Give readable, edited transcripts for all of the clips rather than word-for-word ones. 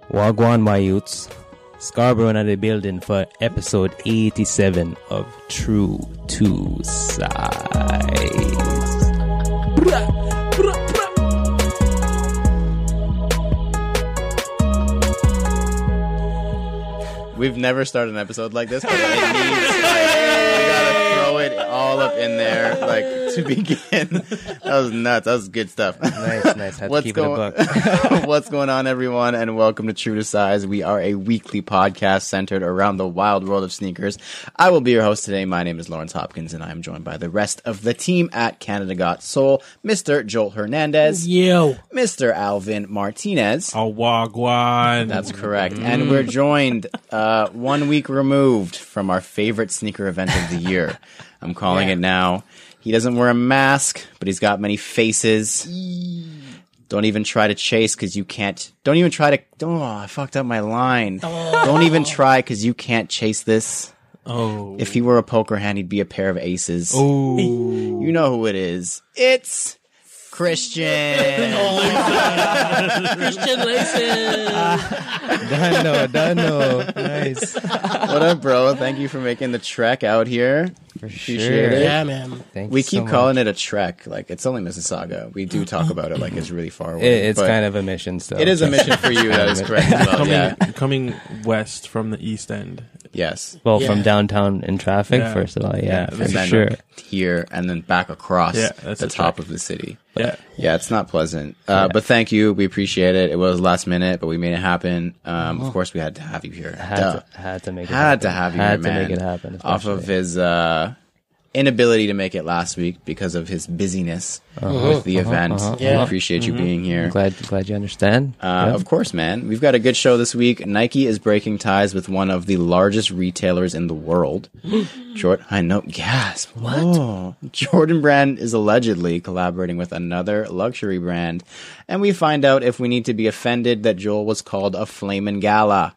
Wagwan Mayutes, Scarborough and the building for episode 87 of True Two Sides. We've never started an episode like this, but it needs, we gotta throw it all up in there, to begin. That was nuts. That was good stuff. Nice. Had to keep it a buck. What's going on, everyone, and welcome to True to Size. We are a weekly podcast centered around the wild world of sneakers. I will be your host today. My name is Lawrence Hopkins, and I am joined by the rest of the team at Canada Got Soul, Mr. Joel Hernandez. Yo. Mr. Alvin Martinez. A wagwan. That's correct. And we're joined 1 week removed from our favorite sneaker event of the year. I'm calling it now. He doesn't wear a mask, but he's got many faces. Don't even try to chase because you can't. Don't even try to. Oh, I fucked up my line. Don't even try because you can't chase this. Oh. If he were a poker hand, he'd be a pair of aces. Oh. You know who it is. It's Christian. Christian Laces. Dano. Nice. What up, bro? Thank you for making the trek out here. Appreciate it. Yeah, man. Thank We you keep so calling much. it a trek. It's only Mississauga. We do talk about it like it's really far away. It's but kind of a mission still. It is a mission for you. That is correct. As well. Yeah. Coming west from the east end. Yes. Well, Yeah. from downtown in traffic, Yeah. first of all. Yeah, for And then sure. here and then back across Yeah, that's the a top trek. of the city. Yeah. Yeah, it's not pleasant. But thank you. We appreciate it. It was last minute, but we made it happen. Of course, we had to have you here. Had to make it Had happen. to have you Had here, to man. make it happen. Off of especially. his inability to make it last week because of his busyness with the event. Yeah. We appreciate you being here. Glad you understand. Yeah. Of course, man. We've got a good show this week. Nike is breaking ties with one of the largest retailers in the world. I know. Gasp. What? Oh. Jordan Brand is allegedly collaborating with another luxury brand. And we find out if we need to be offended that Joel was called a flamin' gala.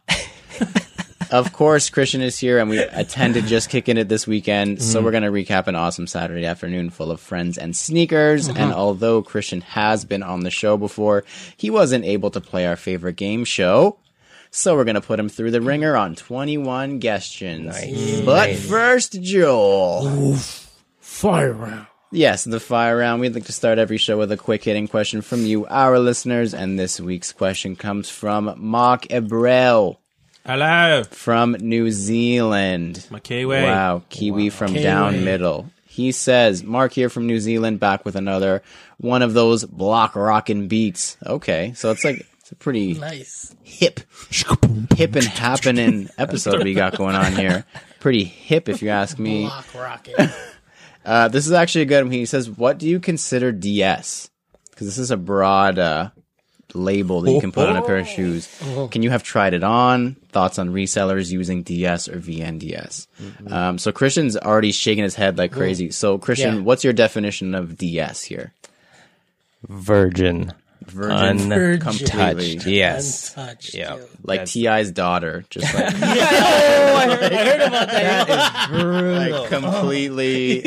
Of course, Christian is here, and we attended Just Kicking It this weekend, so we're going to recap an awesome Saturday afternoon full of friends and sneakers. And although Christian has been on the show before, he wasn't able to play our favorite game show, so we're going to put him through the ringer on 21 questions. But first, Joel. Fire round. Yes, the fire round. We'd like to start every show with a quick hitting question from you, our listeners, and this week's question comes from Mark Ebrel. Hello. From New Zealand. My Kiwi. Wow, Kiwi from Kiwi. down middle. He says, Mark here from New Zealand, back with another one of those block rockin' beats. Okay, so it's a pretty Nice. hip and happening episode we got going on here. Pretty hip, if you ask me. Block rocket. This is actually a good one. He says, what do you consider DS? Because this is a broad label that you can put on a pair of shoes. Can you have tried it on? Thoughts on resellers using DS or VNDS? So Christian's already shaking his head like crazy. So Christian, Yeah. what's your definition of DS here? Virgin. Virgin, Untouched. completely. Yes. Untouched. Yeah. Yo. Like T.I.'s daughter, just like, I heard about that. like completely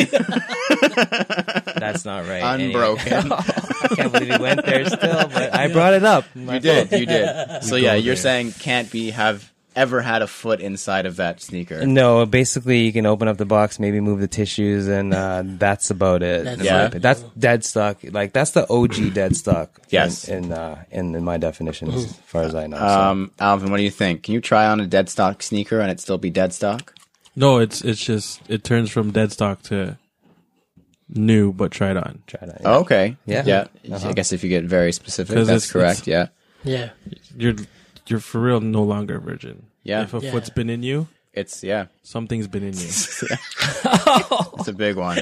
That's not right. unbroken. I can't believe we went there still, but I brought it up. You did. So yeah, you're saying can't have ever had a foot inside of that sneaker. No, basically you can open up the box, maybe move the tissues, and that's about it. That's in my it. opinion. That's dead stock. Like that's the OG dead stock. Yes. In my definition, as far as I know. So. Alvin, what do you think? Can you try on a dead stock sneaker and it still be dead stock? No, it's just, it turns from dead stock to new, but tried on. Try that. Oh, okay. Yeah. I guess if you get very specific, 'Cause that's it's- correct. Yeah. Yeah. You're for real no longer a virgin. Yeah. If a Yeah. foot's been in you, It's, yeah. something's been in you. It's a big one.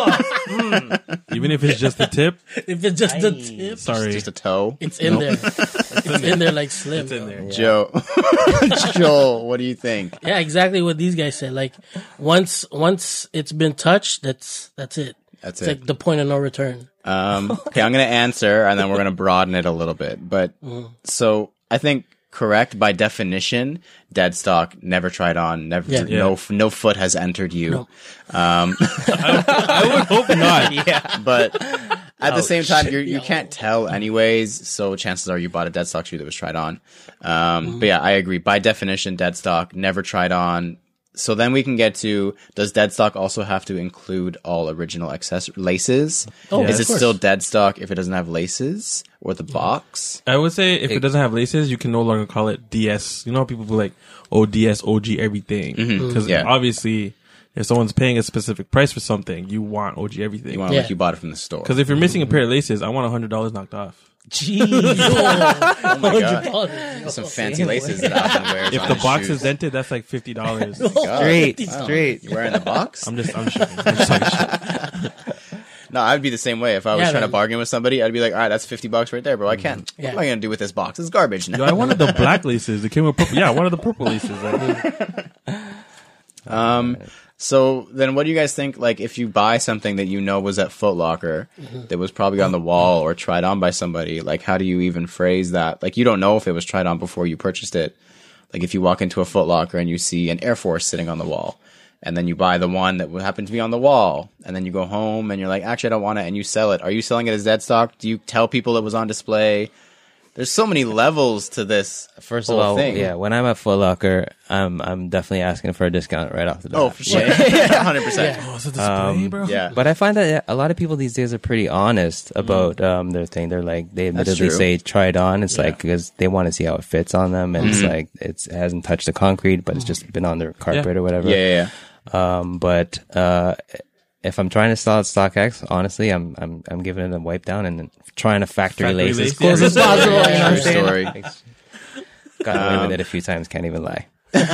Even if it's just the tip, If it's just the tip, sorry. Just a toe. it's in there. It's in there like Slim. It's in there. Joe. Joel, what do you think? Yeah, exactly what these guys said. Like once it's been touched, that's it. That's It's it. like the point of no return. Okay, I'm going to answer and then we're going to broaden it a little bit. But so I think correct by definition, dead stock, never tried on, never, Yeah. no foot has entered you. No. I would hope not. Yeah, but At the same time, you can't tell anyways, so chances are you bought a dead stock shoe that was tried on. But yeah, I agree. By definition, dead stock, never tried on. So then we can get to, does dead stock also have to include all original laces? Oh, Is of it course. still dead stock if it doesn't have laces or the box? I would say if it doesn't have laces, you can no longer call it DS. You know how people be like, oh, DS, OG, everything. Because Yeah. obviously, if someone's paying a specific price for something, you want OG everything. You want like you bought it from the store. Because if you're missing a pair of laces, I want $100 knocked off. Oh my God. $100. There's some fancy laces that Alvin wears If on the his box shoes. is dented, that's like $50. God. Straight. You wearing the box? I'm just joking. I'm just talking shit. No, I'd be the same way. If I was Yeah, trying to man. bargain with somebody, I'd be like, all right, that's $50 right there, bro. I can't. Yeah. What am I going to do with this box? It's garbage now. Yo, I wanted the black laces. They came with purple. Yeah, I wanted the purple laces. So then what do you guys think, like, if you buy something that you know was at Foot Locker that was probably on the wall or tried on by somebody, like, how do you even phrase that? Like, you don't know if it was tried on before you purchased it. Like, if you walk into a Foot Locker and you see an Air Force sitting on the wall, and then you buy the one that would happen to be on the wall, and then you go home and you're like, actually, I don't want it, and you sell it. Are you selling it as dead stock? Do you tell people it was on display? There's so many levels to this First of whole all, thing. yeah, when I'm at Foot Locker, I'm definitely asking for a discount right off the bat. Oh, for sure. 100%. Oh, is it display, bro? Yeah. But I find that a lot of people these days are pretty honest about their thing. They're like, they admittedly true. say try it on. It's like because they want to see how it fits on them, and it's like it hasn't touched the concrete, but it's just been on their carpet or whatever. Yeah. But if I'm trying to sell at StockX, honestly, I'm giving it a wipe down and then trying to factory Factory lace as lace, close yeah. as possible. You know what I'm True saying? story. Got away with it a few times. Can't even lie.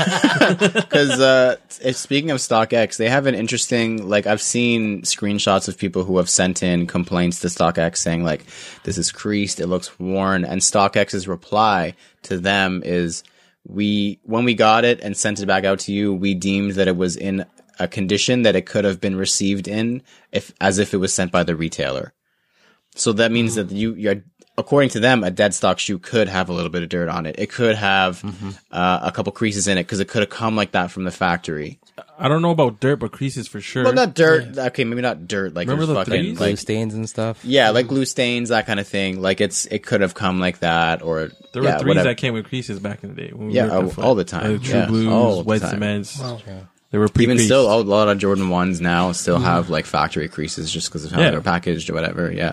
Because speaking of StockX, they have an interesting, like, I've seen screenshots of people who have sent in complaints to StockX saying, like, this is creased, it looks worn, and StockX's reply to them is, when we got it and sent it back out to you, we deemed that it was in a condition that it could have been received in as if it was sent by the retailer. So that means that you're, according to them, a dead stock shoe could have a little bit of dirt on it. It could have a couple creases in it because it could have come like that from the factory. I don't know about dirt, but creases for sure. Well, not dirt. Okay, maybe not dirt. Like Remember there's the fucking threes? Glue like stains and stuff. yeah, like glue stains, that kind of thing. Like it could have come like that, or There were yeah, threes whatever. that came with creases back in the day. When we Yeah, worked at Foot. all the time. True Yeah, Blues, all the white time. cements. Wow. They were pre-creased. Even still, a lot of Jordan 1s now still have like factory creases just because of how Yeah. they're packaged or whatever. Yeah.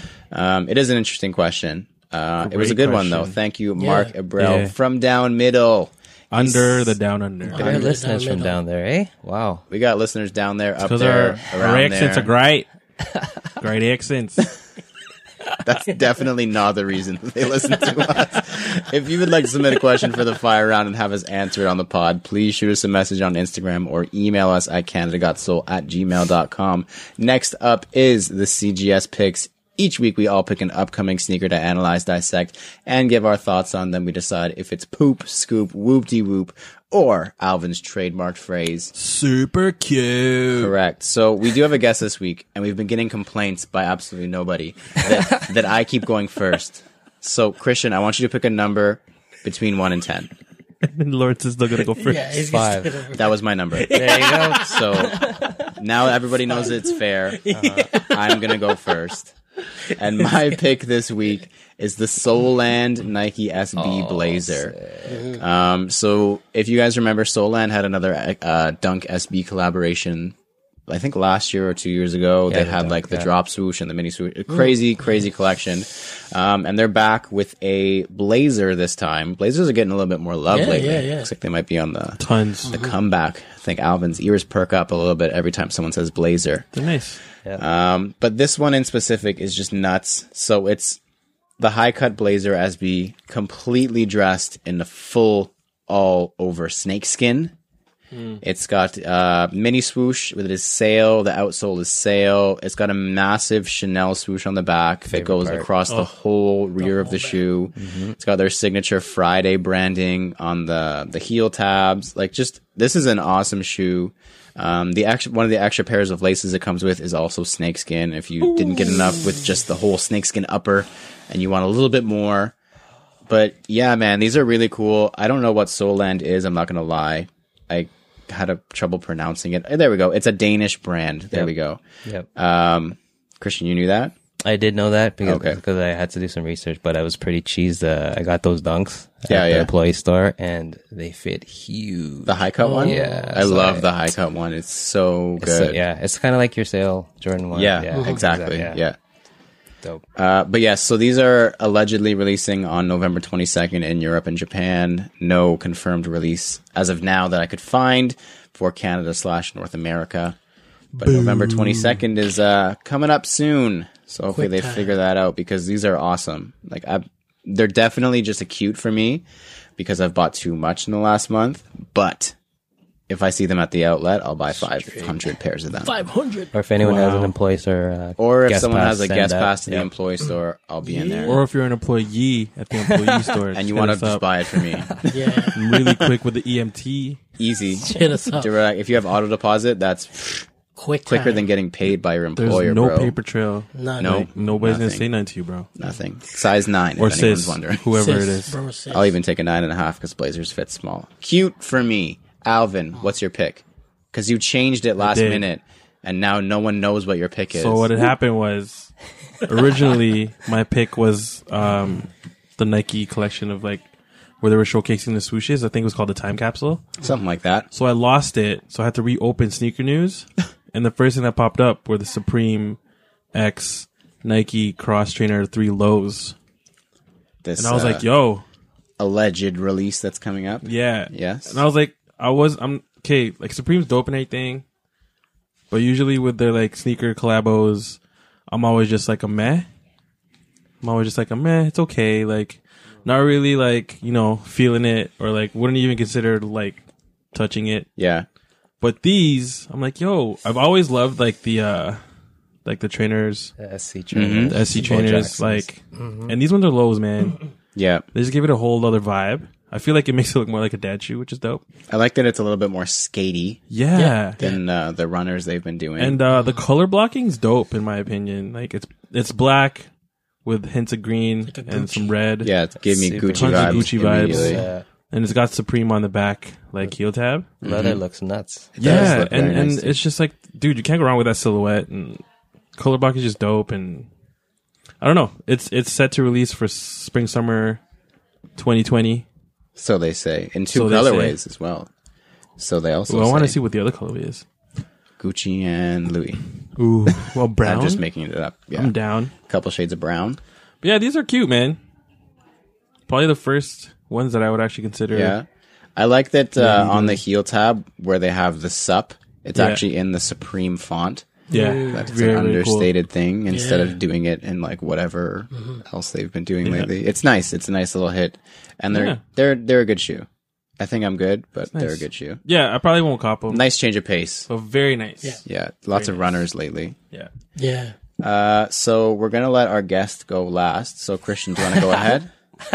It is an interesting question. It was a Great good one though. question. Thank you, Mark Abreu Yeah. from down middle. Under the down under. There are listeners from down there, eh? Wow. We got listeners down there, up Because there, our around accents there. are great. Great accents. That's definitely not the reason they listen to us. If you would like to submit a question for the fire round and have us answer it on the pod, please shoot us a message on Instagram or email us at canadagotsoul@gmail.com. Next up is the CGS picks. Each week we all pick an upcoming sneaker to analyze, dissect, and give our thoughts on them. We decide if it's poop, scoop, whoop-de-whoop, or Alvin's trademarked phrase. Super cute. Correct. So we do have a guest this week, and we've been getting complaints by absolutely nobody that I keep going first. So Christian, I want you to pick a number between 1 and 10. And Lawrence is still going to go first. Yeah, he's 5. That was my number. There you go. So now everybody knows it's fair. I'm going to go first. And my pick this week is the Soulland Nike SB Blazer. So if you guys remember, Soulland had another Dunk SB collaboration. I think last year or 2 years ago, they the had Dunk, like the yeah. drop swoosh and the mini swoosh. Crazy collection. And they're back with a Blazer this time. Blazers are getting a little bit more love Yeah, lately. yeah. Looks like they might be on the Tons. comeback. I think Alvin's ears perk up a little bit every time someone says Blazer. They're nice. But this one in specific is just nuts. So it's the high cut Blazer SB, completely dressed in the full all over snakeskin. It's got mini swoosh with it is sail. The outsole is sail. It's got a massive Chanel swoosh on the back that goes part. across the whole rear of the shoe. It's got their signature Friday branding on the heel tabs. Like, just this is an awesome shoe. One of the extra pairs of laces it comes with is also snakeskin. If you didn't get enough with just the whole snakeskin upper and you want a little bit more. But yeah, man, these are really cool. I don't know what Soulland is. I'm not going to lie. I had a trouble pronouncing it. There we go. It's a Danish brand. There we go. Yep. Christian, you knew that? I did know that Okay. because I had to do some research, but I was pretty cheesed. I got those dunks at Yeah, the yeah. employee store, and they fit huge. The high cut one? Yeah, I so love the high cut one. It's so It's, good. it's kind of like your sale Jordan one. Yeah, exactly. Yeah. Dope. But yes, so these are allegedly releasing on November 22nd in Europe and Japan. No confirmed release as of now that I could find for Canada/North America. But November 22nd is coming up soon. So hopefully they figure that out because these are awesome. Like they're definitely just a cute for me because I've bought too much in the last month. But if I see them at the outlet, I'll buy 500 pairs of them. 500. Or if anyone has an employee store, Or if guest someone pass, has a send guest that. pass to the Yep. employee store, I'll be in there. Or if you're an employee at the employee store And you hit want to us just up buy it for me. Yeah. really quick with the EMT. Easy. Hit us up. Direct. If you have auto deposit, that's quicker time. than getting paid by your There's employer, no bro. paper trail. None. No, Nobody's gonna nothing. say nothing to you, bro. Nothing. Size 9, Or if anyone's sis, wondering. whoever it Sis, is. bro, sis. I'll even take a 9.5 because Blazers fit small. Cute for me. Alvin, what's your pick? Because you changed it last did. minute, and now no one knows what your pick is. So what had happened was, originally my pick was the Nike collection of like where they were showcasing the swooshes. I think it was called the Time Capsule. Something like that. So I lost it. So I had to reopen Sneaker News, and the first thing that popped up were the Supreme X Nike Cross Trainer 3 lows, This and I was like, "Yo, alleged release that's coming up. yeah, Yes. And I was like, I'm okay. Like Supreme's dope and everything, but usually with their like sneaker collabos, I'm always just like a meh. It's okay. Like, not really like, feeling it or like wouldn't even consider like touching it. Yeah. But these, I'm like, yo, I've always loved like the trainers, The SC trainers, the SC trainers, like, and these ones are lows, man. Yeah. They just give it a whole other vibe. I feel like it makes it look more like a dad shoe, which is dope. I like that it's a little bit more skatey Yeah. than the runners they've been doing. And the color blocking's dope in my opinion. Like it's black with hints of green and some red. yeah, it gave me Super Gucci tons of vibes. Gucci vibes. immediately. Yeah. And it's got Supreme on the back, like heel tab. Leather looks nuts. Yeah, look very and nice, it's just like, dude, you can't go wrong with that silhouette. And color block is just dope. And I don't know, it's set to release for spring summer 2020. So they say. In 2 So they colorways as well. So they also Well, I want to say see what the other color is. Gucci and Louis. Ooh, well, brown. I'm just making it up. Yeah. I'm down. A couple shades of brown. But yeah, these are cute, man. Probably the first ones that I would actually consider. Yeah. I like that on the heel tab where they have the sup, it's Yeah. actually in the Supreme font. Yeah, That's very, an very cool. understated thing instead Yeah. of doing it in like whatever else they've been doing lately. It's nice. It's a nice little hit. And they're a good shoe. I think I'm good, but they're a nice. good shoe. Yeah, I probably won't cop them. Nice change of pace. But very nice. Yeah. Yeah. Lots of runners lately. Yeah. Yeah. So we're gonna let our guest go last. So Christian, do you wanna go ahead?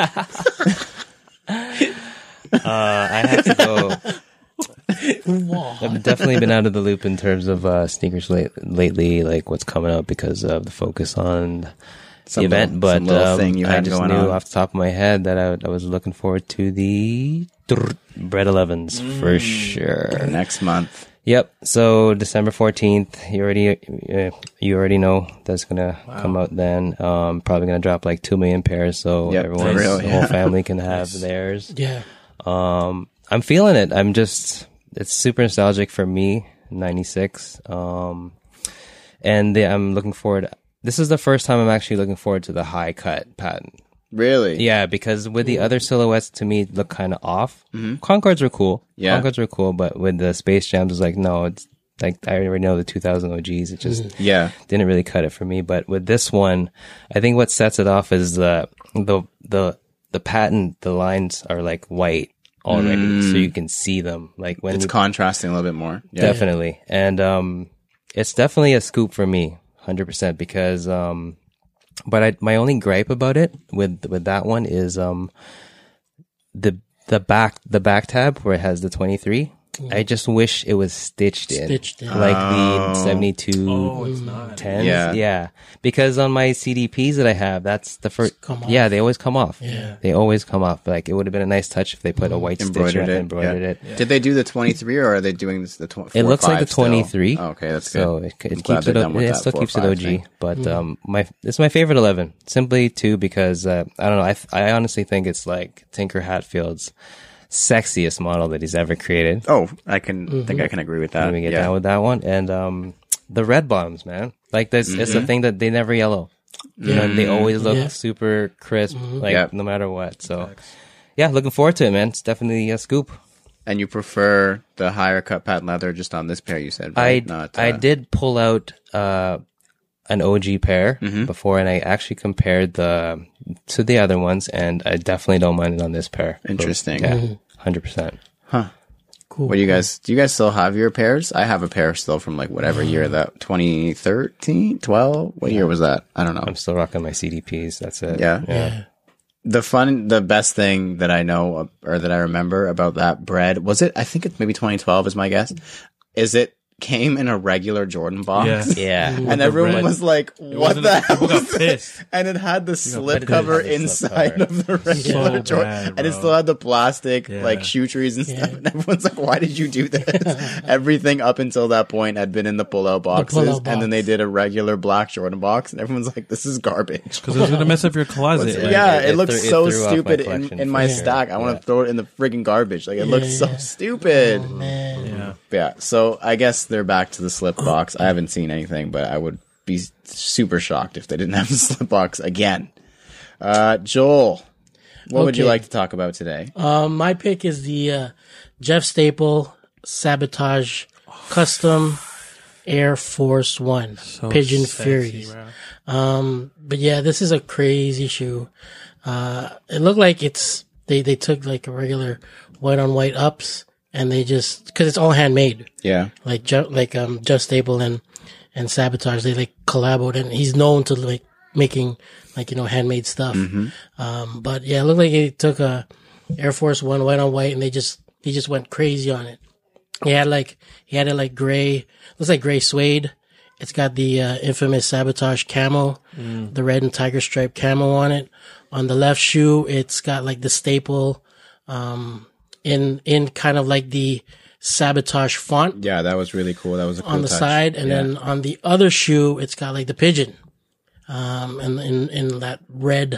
I have to go. I've definitely been out of the loop in terms of sneakers lately, like what's coming up because of the focus on Some the event. little- But some little thing you I had just going knew on. off the top of my head that I was looking forward to the Bread 11s for sure. Next month. Yep. So December 14th, you already know that's gonna come out then. Probably gonna drop like 2 million pairs, so Yep, everyone, for real, the yeah. whole family can have theirs. Yeah. I'm feeling it. It's super nostalgic for me. 96. I'm looking forward. This is the first time I'm actually looking forward to the high cut pattern. Really? Yeah, because with the other silhouettes to me look kind of off. Concords were cool. Yeah. Concords were cool, but with the Space Jams, it's like, no, it's like, I already know the 2000 OGs. It just Yeah. didn't really cut it for me. But with this one, I think what sets it off is the patent, the lines are like white already, so you can see them. Like when It's you, contrasting a little bit more. Yeah. definitely. And, it's definitely a scoop for me, 100%, because, but my only gripe about it with that one is, the back tab where it has the 23. I just wish it was stitched in. Like the 72 Oh, it's not. 10s. Yeah. Yeah. Because on my CDPs that I have, that's the first. come off. Yeah, they always come off. Yeah. They always come off. Like, it would have been a nice touch if they put a white stitch and embroidered it. Did they do the 23 or are they doing this, the 24? It looks like the 23. Oh, okay, that's So good. it I'm glad keeps they're it. done with It that still 4 or keeps it 5 OG. thing. But it's my favorite 11. Simply too because I don't know. I honestly think it's like Tinker Hatfield's sexiest model that he's ever created. Oh, I think I can agree with that. Let me get down with that one. And the red bottoms, man. Like this, it's the thing that they never yellow. You know, they always look super crisp, like no matter what. So, yeah, looking forward to it, man. It's definitely a scoop. And you prefer the higher cut patent leather just on this pair, you said, right? I did pull out an OG pair before, and I actually compared to the other ones, and I definitely don't mind it on this pair. Interesting. Yeah, 100%. Cool. What do you guys still have your pairs? I have a pair still from like whatever year that 2013, 12. What year was that? I don't know. I'm still rocking my CDPs. That's it. Yeah. The best thing that I know or that I remember about that bread was it, I think it's maybe 2012 is my guess, is it came in a regular Jordan box. Yeah. And everyone was like, what the hell? People got pissed. And it had the slip it cover did have the slip inside cover. of the regular So Jordan. bad, And it bro. still had the plastic, Yeah. like, shoe trees and stuff. And everyone's like, why did you do this? Everything up until that point had been in the pull-out boxes. pull-out And then they box. did a regular black Jordan box. And everyone's like, this is garbage. Because it was gonna mess up your closet. Yeah, Like, it looks so threw off my stupid collection in for my sure. stack. I want Yeah. to throw it in the friggin' garbage. Like, it looks so stupid. Man. yeah. Yeah, so I guess they're back to the slip box. I haven't seen anything, but I would be super shocked if they didn't have the slip box again. Joel, what would you Okay. like to talk about today? My pick is the Jeff Staple Sabotage Custom Air Force One Pigeon sexy, Furies. bro. But yeah, this is a crazy shoe. It looked like they took like a regular white on white ups and they just, cause it's all handmade. Yeah, Like Jeff Staple and Sabotage, they like collaboed and he's known to like making like, handmade stuff. But yeah, it looked like he took a Air Force One white on white and he just went crazy on it. He had it like gray, looks like gray suede. It's got the infamous Sabotage camo, the red and tiger stripe camo on it. On the left shoe, it's got like the Staple, in kind of like the Sabotage font yeah, that was really cool. That was a cool on the touch. side. And Yeah. then on the other shoe, it's got like the pigeon, and in that red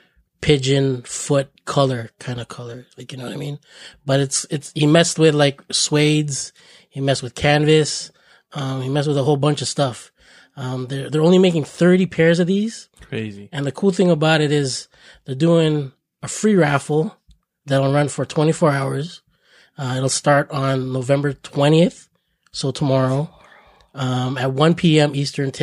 pigeon foot color, like, you know what I mean? But he messed with like suedes, he messed with canvas, he messed with a whole bunch of stuff. They're only making 30 pairs of these. Crazy. And the cool thing about it is they're doing a free raffle that'll run for 24 hours. It'll start on November 20th. So tomorrow, at 1 p.m. Eastern,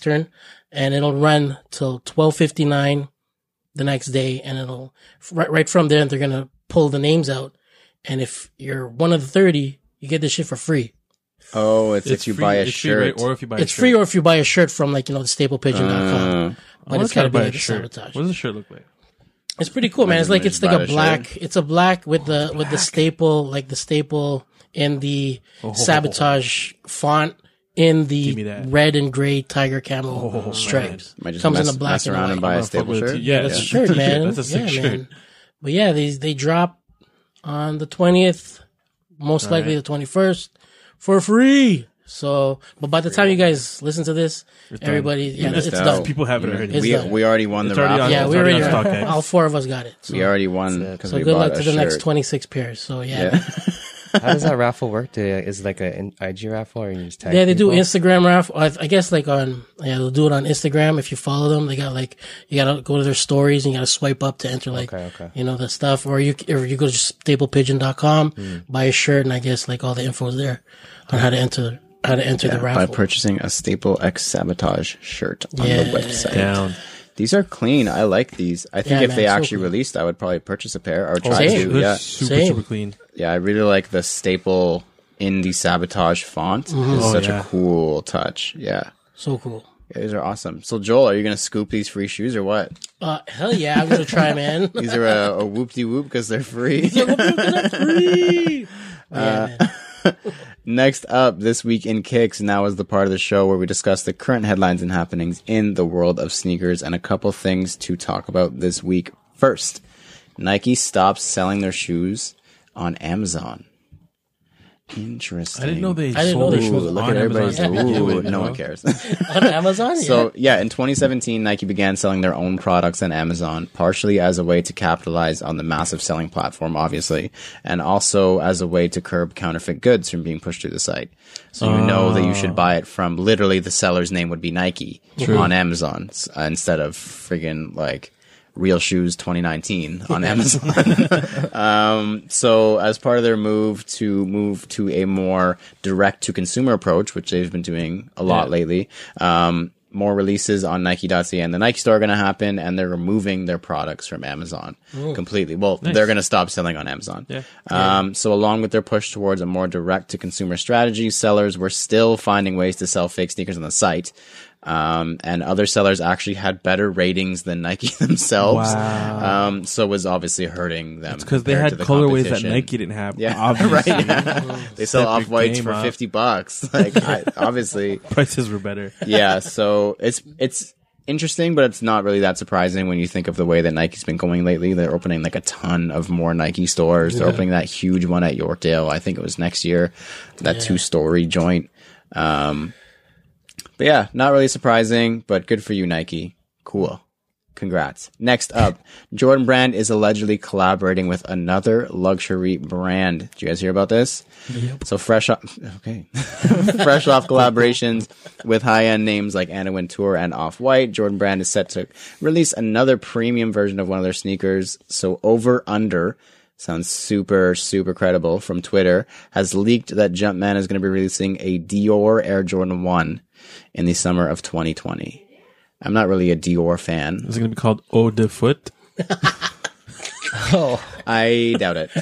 and it'll run till 12:59 the next day. And it'll, right from there, they're going to pull the names out. And if you're one of the 30, you get this shit for free. Oh, it's if you free- buy a it's free, shirt. right? Or if you buy It's a free, shirt. or if you buy a shirt from like, the staplepigeon.com. I But wanna it's try got to to be buy like a a shirt. Sabotage. What does the shirt look like? It's pretty cool, man. It's like Imagine a just buy a black. shirt. It's a black with the staple, like the staple in the Sabotage font in me the that. red and gray tiger camo stripes. Might just Comes in mess, the black mess and around white. and buy a I'm gonna fuck staple with it shirt. too. Yeah, That's a yeah. shirt, man. That's a sick shirt. Man. But yeah, they drop on the 20th, most likely the 21st, for free. So, but by the time you guys listen to this, everybody, it's missed out. done. People have it already. It's done. We already won the It's already raffle. on- Yeah, it's we already already on StockX. all four of us got it. So, We already won because so we good bought luck a to the next shirt. 26 pairs. So Yeah. How does that raffle work? Is it like an IG raffle or you just tag Yeah, they do people? Instagram raffle. I guess like they'll do it on Instagram. If you follow them, they got like, you gotta go to their stories and you gotta swipe up to enter like, Okay. the stuff. Or you go to staplepigeon.com, buy a shirt, and I guess like all the info is there on how to enter the By raffle. purchasing a Staple X Sabotage shirt on the website. Down. These are clean. I like these. I think Yeah, if man, they so actually cool. released, I would probably purchase a pair or try same. to. They're Yeah. super, Same. super clean. Yeah, I really like the Staple in the Sabotage font. It's such yeah. a cool touch. Yeah. So cool. Yeah, these are awesome. So Joel, are you going to scoop these free shoes or what? Hell yeah, I'm gonna try, man. These are a whoop-de-whoop because they're free. Free. Yeah, man. Next up, this week in Kicks, now is the part of the show where we discuss the current headlines and happenings in the world of sneakers and a couple things to talk about this week. First, Nike stops selling their shoes on Amazon. Interesting. I didn't know they I didn't sold know their they shoes sold- Look on at everybody's. Amazon. to begin Ooh, with, you no know? one cares. On Amazon? So yeah, in 2017, Nike began selling their own products on Amazon, partially as a way to capitalize on the massive selling platform, obviously, and also as a way to curb counterfeit goods from being pushed through the site. So you know that you should buy it from literally the seller's name would be Nike on Amazon instead of friggin' like Real Shoes 2019 on Amazon. So as part of their move to a more direct to consumer approach, which they've been doing a lot lately, more releases on Nike.ca and the Nike store are going to happen, and they're removing their products from Amazon completely. Well, they're going to stop selling on Amazon. So along with their push towards a more direct to consumer strategy, sellers were still finding ways to sell fake sneakers on the site. And other sellers actually had better ratings than Nike themselves. Wow. So it was obviously hurting them. It's because they compared had to the colorways that competition. Nike didn't have. Yeah, Obviously. right. Yeah. They sell Step your off-whites game for up. $50. Like, obviously, Prices were better. yeah. So it's interesting, but it's not really that surprising when you think of the way that Nike's been going lately. They're opening like a ton of more Nike stores. They're opening that huge one at Yorkdale. I think it was next year. That 2-story joint. But yeah, not really surprising, but good for you, Nike. Cool. Congrats. Next up, Jordan Brand is allegedly collaborating with another luxury brand. Did you guys hear about this? Yep. So fresh off collaborations with high-end names like Anna Wintour and Off-White, Jordan Brand is set to release another premium version of one of their sneakers. So Over Under, sounds super, super credible, from Twitter, has leaked that Jumpman is going to be releasing a Dior Air Jordan 1 in the summer of 2020. I'm not really a Dior fan. Is it going to be called Eau de Foot? Oh, I doubt it.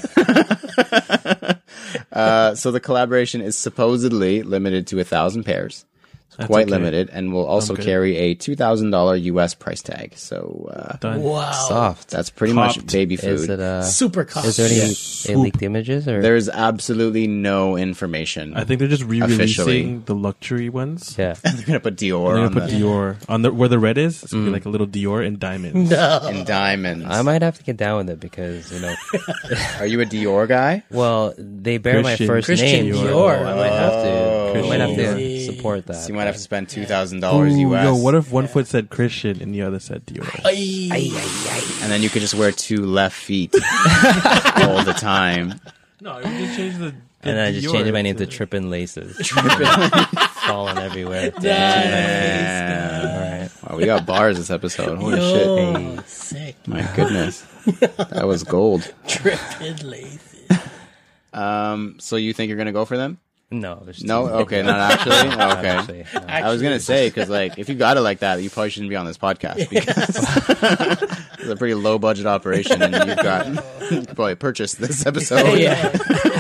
So the collaboration is supposedly limited to 1,000 pairs. That's Quite okay. limited, and will also good. carry a $2,000 US price tag. So Done. Wow. soft. that's pretty much Copped. baby Is food. it? Super cost. Is there any leaked images or? There's absolutely no information. I think they're just re-releasing Officially. the luxury ones. Yeah. They're gonna put Dior They're on gonna put Dior on the where the red is. It's gonna be like a little Dior in diamonds. in diamonds. I might have to get down with it because Are you a Dior guy? well, they bear my Christian. first Christian name. Dior. So I might have to. I might have Christian to Dior. support that. So you might have to spend $2,000 Ooh, US. yo, what if one foot said Christian and the other said Dior? And then you could just wear 2 left feet all the time. No, we can change the. And I just changed my name to Trippin' Laces. Falling everywhere. Yeah. All right. Wow, we got bars this episode. Holy shit. Oh, sick. My goodness. That was gold. Trippin' lazy. So you think you're going to go for them? No, there's No? two. Okay, not actually? Not Okay. actually, no. I was going to say, because like, if you got it like that, you probably shouldn't be on this podcast because it's a pretty low budget operation and you could probably purchase this episode. Yeah.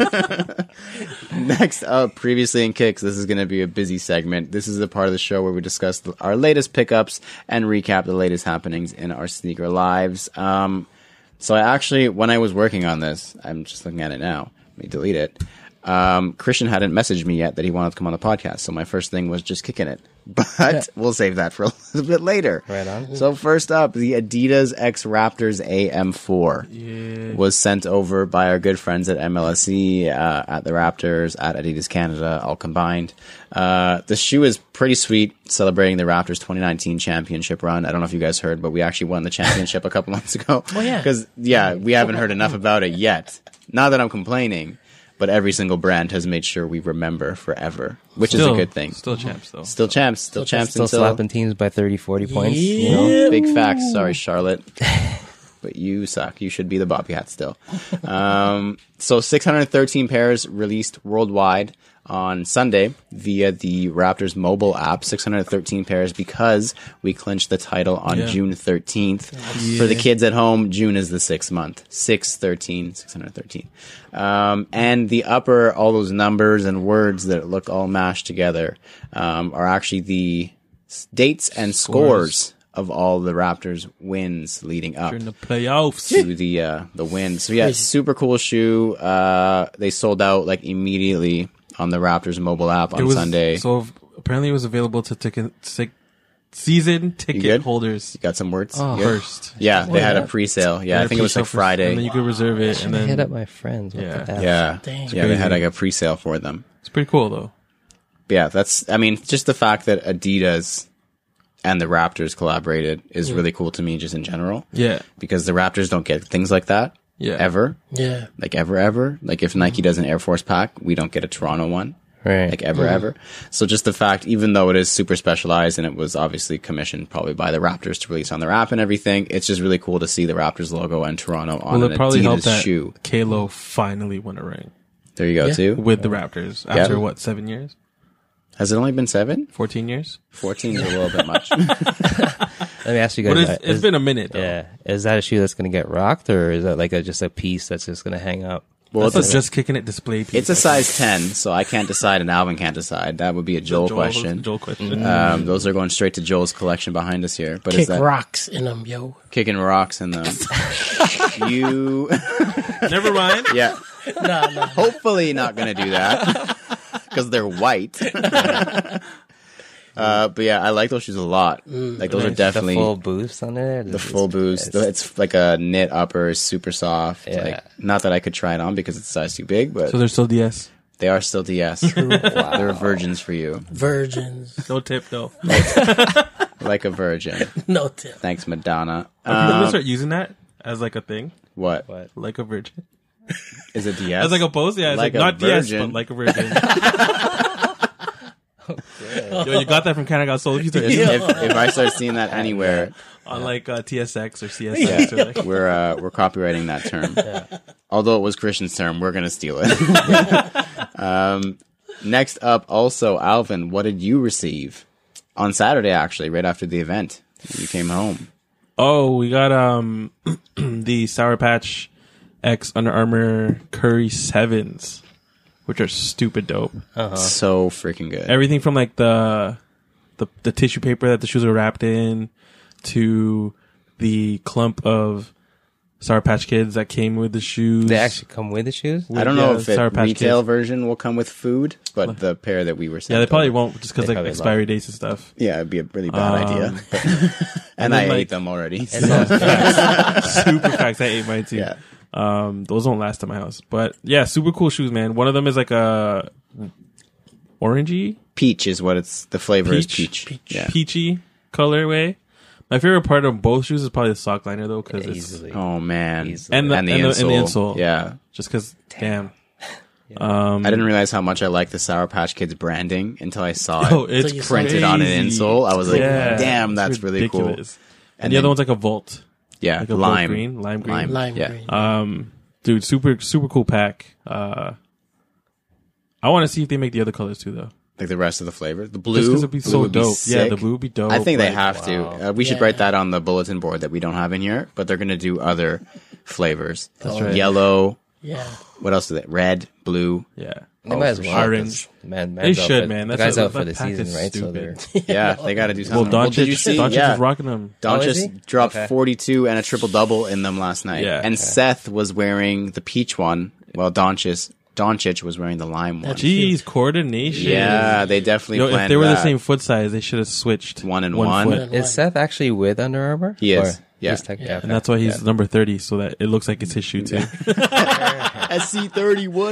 Next up, previously in Kicks, this is going to be a busy segment. This is the part of the show where we discuss our latest pickups and recap the latest happenings in our sneaker lives. So I actually, when I was working on this, I'm just looking at it now. Let me delete it. Christian hadn't messaged me yet that he wanted to come on the podcast, so my first thing was just kicking it. But we'll save that for a little bit later. Right on. So first up, the Adidas X Raptors AM4 was sent over by our good friends at MLSE, at the Raptors, at Adidas Canada, all combined. The shoe is pretty sweet, celebrating the Raptors 2019 championship run. I don't know if you guys heard, but we actually won the championship a couple months ago. Oh, yeah. Because, we haven't heard enough about it yet. Not that I'm complaining, but every single brand has made sure we remember forever, which is a good thing. Still champs though. Still champs Still until slapping teams by 30, 40 points. You know? Yeah. big facts. Sorry, Charlotte. But you suck. You should be the Bobby Hat still. So 613 pairs released worldwide on Sunday via the Raptors mobile app. 613 pairs because we clinched the title on June 13th. For the kids at home, June is the 6th month. 613. And the upper, all those numbers and words that look all mashed together, are actually the dates and scores of all the Raptors wins leading up During the playoffs. to the win. So yeah, Crazy. super cool shoe. They sold out like immediately on the Raptors mobile app on Sunday. So apparently it was available to season You ticket good? holders Got some words? Oh. Good? first. Yeah, they had a yeah. pre-sale. Yeah, They I had think it was like pre-sale first, Friday. and then you could reserve it, and I then hit up my friends. What Yeah. the F? Yeah, Dang. yeah, they had crazy. like a pre-sale for them. it's pretty cool though. But yeah, that's. I mean, just the fact that Adidas and the Raptors collaborated is really cool to me, just in general, Yeah, because the Raptors don't get things like that yeah. ever, Yeah. like ever. Like if Nike does an Air Force pack, we don't get a Toronto one. Right. Like ever. So just the fact, even though it is super specialized and it was obviously commissioned probably by the Raptors to release on their app and everything, it's just really cool to see the Raptors logo and Toronto on Well, an it probably helped Adidas that shoe. Kalo finally won a ring There you go, Yeah. too. with the Raptors after what, 7 years, Has it only been 7? 14 years? 14 is a little bit much. Let me ask you guys. But that. it's been a minute though. Yeah. Is that a shoe that's going to get rocked, or is that like just a piece that's just going to hang up? Well, That's a just kicking it display piece. it's a size 10, so I can't decide and Alvin can't decide. That would be a Joel question. Joel question. Those are going straight to Joel's collection behind us here. But is Kick that rocks in them, yo. kicking rocks in them? You, Never mind. yeah. Nah. Hopefully not going to do that because they're white. But yeah, I like those shoes a lot. Like those are definitely the full boost on it. the full boost. It's like a knit upper, super soft. Yeah. Like not that I could try it on because it's a size too big, but So they're still DS. they are still DS. They're virgins for you, Virgins. No tip though. like a virgin. No tip. Thanks, Madonna. I'm gonna start using that as like a thing, What like a virgin, is a DS? as like a post. Yeah, it's Like like, a not DS, virgin. but like a virgin. Yo, you got that from Canada Got Soul. If you start using it if I start seeing that anywhere, on like TSX or CSX or like, we're copywriting that term. Although it was Christian's term, we're gonna steal it. Next up, also Alvin, what did you receive on Saturday? Actually, right after the event, you came home. oh, we got the Sour Patch X Under Armour Curry 7s, which are stupid dope. So freaking good. Everything from like the tissue paper that the shoes are wrapped in to the clump of Sour Patch Kids that came with the shoes. They actually come with the shoes. I don't know Yeah, if the Sour Patch retail Kids. version will come with food, but the pair that we were sent Yeah, they probably over- won't just because They like probably expiry dates and stuff. Yeah, it'd be a really bad idea. And I then, like- ate them already. Super facts. I ate mine too. Yeah. Those don't last at my house, but yeah, super cool shoes, man. One of them is like a orangey, Peach is what it's. The flavor is peach. Yeah. peachy colorway. My favorite part of both shoes is probably the sock liner though, because it's Easily. Oh man. Easily. and the insole. Yeah. just because. Damn. I didn't realize how much I liked the Sour Patch Kids branding until I saw it Oh, it's So you printed on an crazy. insole. I was like, Yeah, damn, it's that's really cool. ridiculous. And the then- other one's like a Volt, Yeah, like a lime. lime green. Lime Yeah. green. Dude, super cool pack. I want to see if they make the other colors too, though. Like the rest of the flavor. The Just blue, because it'd be so would dope. Yeah, sick. the blue would be dope. I think they like, have to. We should Yeah. write that on the bulletin board that we don't have in here, but they're going to do other flavors. That's right. Yellow. Yeah. What else is it? Red, blue. Yeah. They might as for well. sure. Orange. Man, They man's out should, for- man. The That's guy's a- out for that the pack season, is right? So stupid. they're Yeah, they got to do Well, something. Doncic, did you see? Doncic Yeah. is rocking them. Oh, is he? Doncic dropped Okay. 42 and a triple double in them last night. Yeah. And Seth was wearing the peach one, while Doncic was wearing the lime one. Jeez, coordination. Yeah, they definitely Yo, planned if they were the that. same foot size, they should have switched One and one. foot. Is Seth actually with Under Armour? He is. Or Yeah. he's tech- Yeah. And that's why he's number 30, so that it looks like it's his shoe too. SC30, what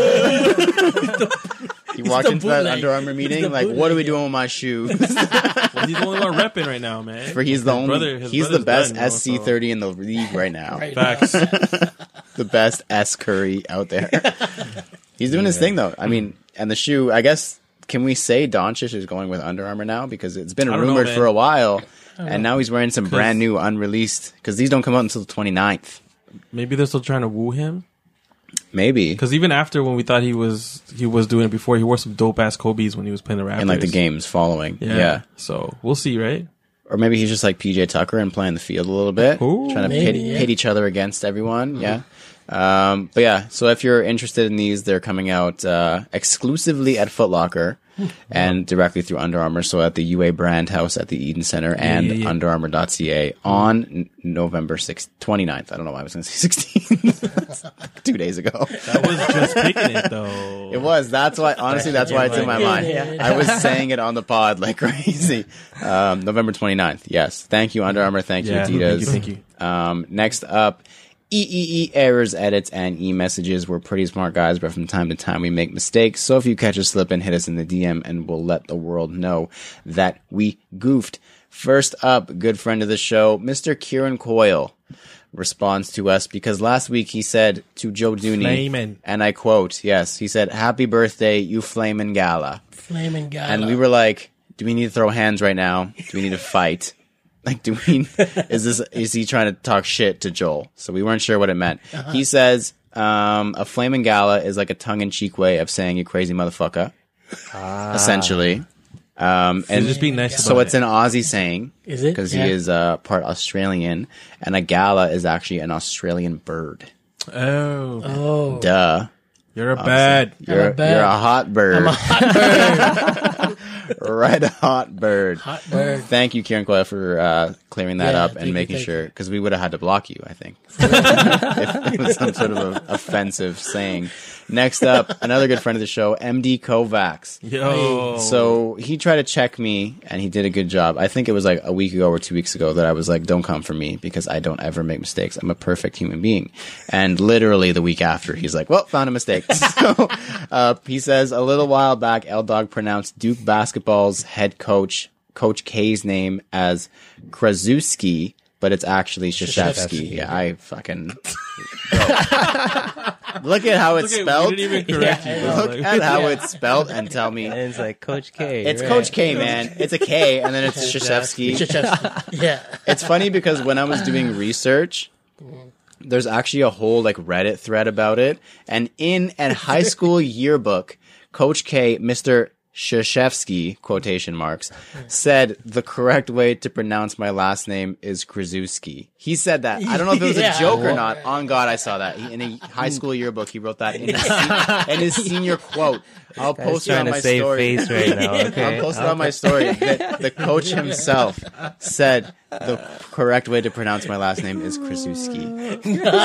up? He walked the into that bootleg. Under Armour meeting the like, what are bootleg, we doing with my shoes? Well, he's the only one repping right now, man. For he's the His only, brother- his he's the brother's best done, you know, SC30 in the league right now. Right. Facts. The best S Curry out there. He's doing his thing though. I mean, and the shoe, I guess, can we say Doncic is going with Under Armour now? Because it's been I don't know, rumored man. for a while. And now he's wearing some brand new unreleased, because these don't come out until the 29th. Maybe they're still trying to woo him. Maybe. Because even after when we thought he was doing it before, he wore some dope ass Kobe's when he was playing the Raptors. In like the games following. Yeah. So we'll see, right? Or maybe he's just like PJ Tucker and playing the field a little bit. Ooh. Trying to Maybe, pit each other against everyone. Yeah. But yeah, so if you're interested in these, they're coming out exclusively at Foot Locker. and directly through Under Armour. So at the UA Brand House at the Eden Center and underarmour.ca on November 29th. I don't know why I was going to say 16th. 2 days ago. That was just picking it though. It was. That's why, honestly, that's why it's in my mind. I was saying it on the pod like crazy. November 29th. Yes. Thank you, Under Armour. Thank you, Adidas. Thank you. Next up, errors, edits, and e-messages. We're pretty smart guys, but from time to time we make mistakes. So if you catch us slipping, hit us in the DM and we'll let the world know that we goofed. First up, good friend of the show, Mr. Kieran Coyle responds to us because last week he said to Joe Dooney, Flamin'. and I quote, yes, he said, "Happy birthday, you flamin' gala." Flaming guy. And we were like, do we need to throw hands right now? Do we need to fight? Like, is he trying to talk shit to Joel? So we weren't sure what it meant. He says, a flamin' gala is like a tongue-in-cheek way of saying you crazy motherfucker, essentially. And just being nice so about it's an Aussie saying. Is it? Because he is part Australian, and a gala is actually an Australian bird. Oh, Duh. you're a bad. You're a hot bird. I'm a hot bird. Red hot bird. Hot bird. Thank you, Kieran Coyle, for clearing that up and making sure, because we would have had to block you, I think, if it was some sort of a offensive saying. Next up, another good friend of the show, MD Kovacs. Yo. So he tried to check me, and he did a good job. I think it was like a week ago or 2 weeks ago that I was like, don't come for me because I don't ever make mistakes. I'm a perfect human being. And literally the week after, he's like, well, found a mistake. So he says, a little while back, L-Dog pronounced Duke basketball's head coach, Coach K's name as Krasuski, but it's actually Krzyzewski. Yeah, I fucking... Look at how it's spelled. We didn't even correct you. Look at how it's spelled and tell me. And it's like Coach K. It's right? Coach K, man. It's a K, and then it's Krzyzewski. Yeah. It's funny because when I was doing research, there's actually a whole like Reddit thread about it. And in a high school yearbook, Coach K, Mr. Krzyzewski, quotation marks, said the correct way to pronounce my last name is Krasuski. He said that. I don't know if it was a joke or not. On God, I saw that. In a high school yearbook, he wrote that in his senior quote. I'll post it on my story. Face right now. Okay. I'll post it on my story that the coach himself said the correct way to pronounce my last name is Krasuski.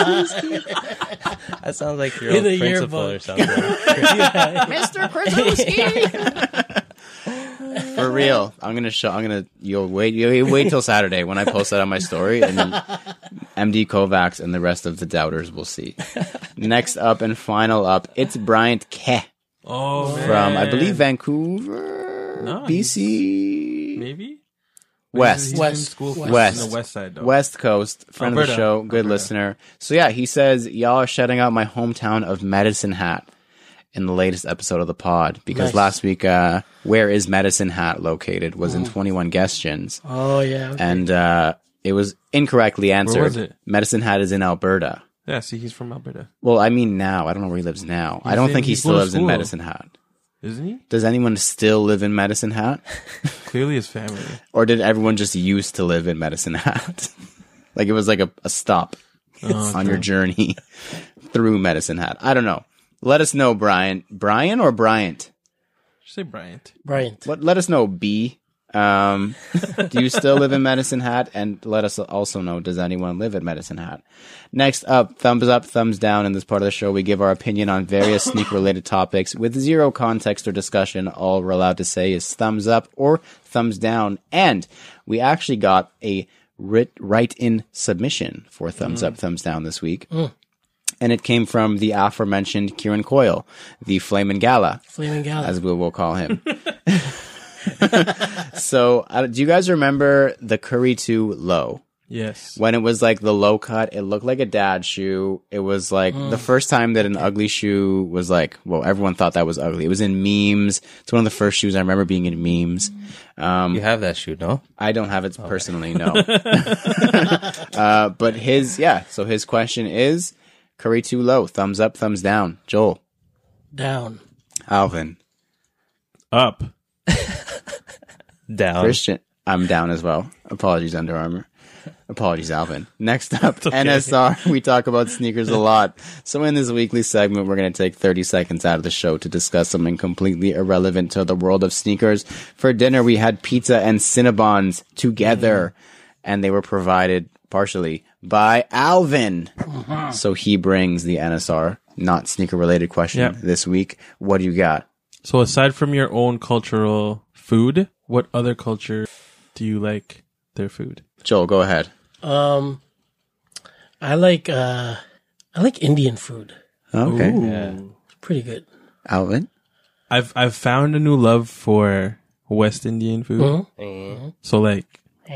That sounds like your In old the principal yearbook. or something. Mr. Krasuski. For real, you'll wait till Saturday when I post that on my story, and then MD Kovacs and the rest of the doubters will see. Next up and final up, it's Bryant Ke from, I believe, Vancouver, BC, Maybe West. He's in school for West. on the west side, though. West Coast, friend of the Alberta. show, good listener. So yeah, he says, y'all are shouting out my hometown of Medicine Hat in the latest episode of the pod, because last week, where is Medicine Hat located was in 21 Questions. Oh, yeah. Okay. And it was incorrectly answered. was it? Medicine Hat is in Alberta. Yeah, see, he's from Alberta, Well, I mean now. I don't know where he lives now. I don't think he he's still going to lives in school. Medicine Hat. isn't he? Does anyone still live in Medicine Hat? Clearly, his family. Or did everyone just used to live in Medicine Hat? Like it was like a stop on your journey through Medicine Hat. I don't know. Let us know, Brian. Brian or Bryant? Just say Bryant. Bryant. Let us know, B. Do you still live in Medicine Hat? And let us also know, does anyone live at Medicine Hat? Next up, thumbs down. In this part of the show, we give our opinion on various sneaker-related topics with zero context or discussion. All we're allowed to say is thumbs up or thumbs down. And we actually got a write-in submission for thumbs up, thumbs down this week. And it came from the aforementioned Kieran Coyle, the Flamin' Gala, Flaming Gala. as we will call him. So, do you guys remember the Curry 2 low? Yes. When it was like the low cut, it looked like a dad shoe. It was like the first time that an ugly shoe was like, well, everyone thought that was ugly. It was in memes. It's one of the first shoes I remember being in memes. You have that shoe, no? I don't have it personally, no. But so his question is Curry 2 low, thumbs up, thumbs down. Joel. Down. Alvin. Up. Down. Christian. I'm down as well. Apologies, Under Armour. Apologies, Alvin. Next up, NSR. We talk about sneakers a lot. So in this weekly segment, we're going to take 30 seconds out of the show to discuss something completely irrelevant to the world of sneakers. For dinner, we had pizza and Cinnabons together, and they were provided partially by Alvin. So he brings the NSR, not sneaker-related question this week. What do you got? So aside from your own cultural food, what other culture do you like their food? Joel, go ahead. I like Indian food. Okay. It's pretty good. Alvin? I've found a new love for West Indian food. So like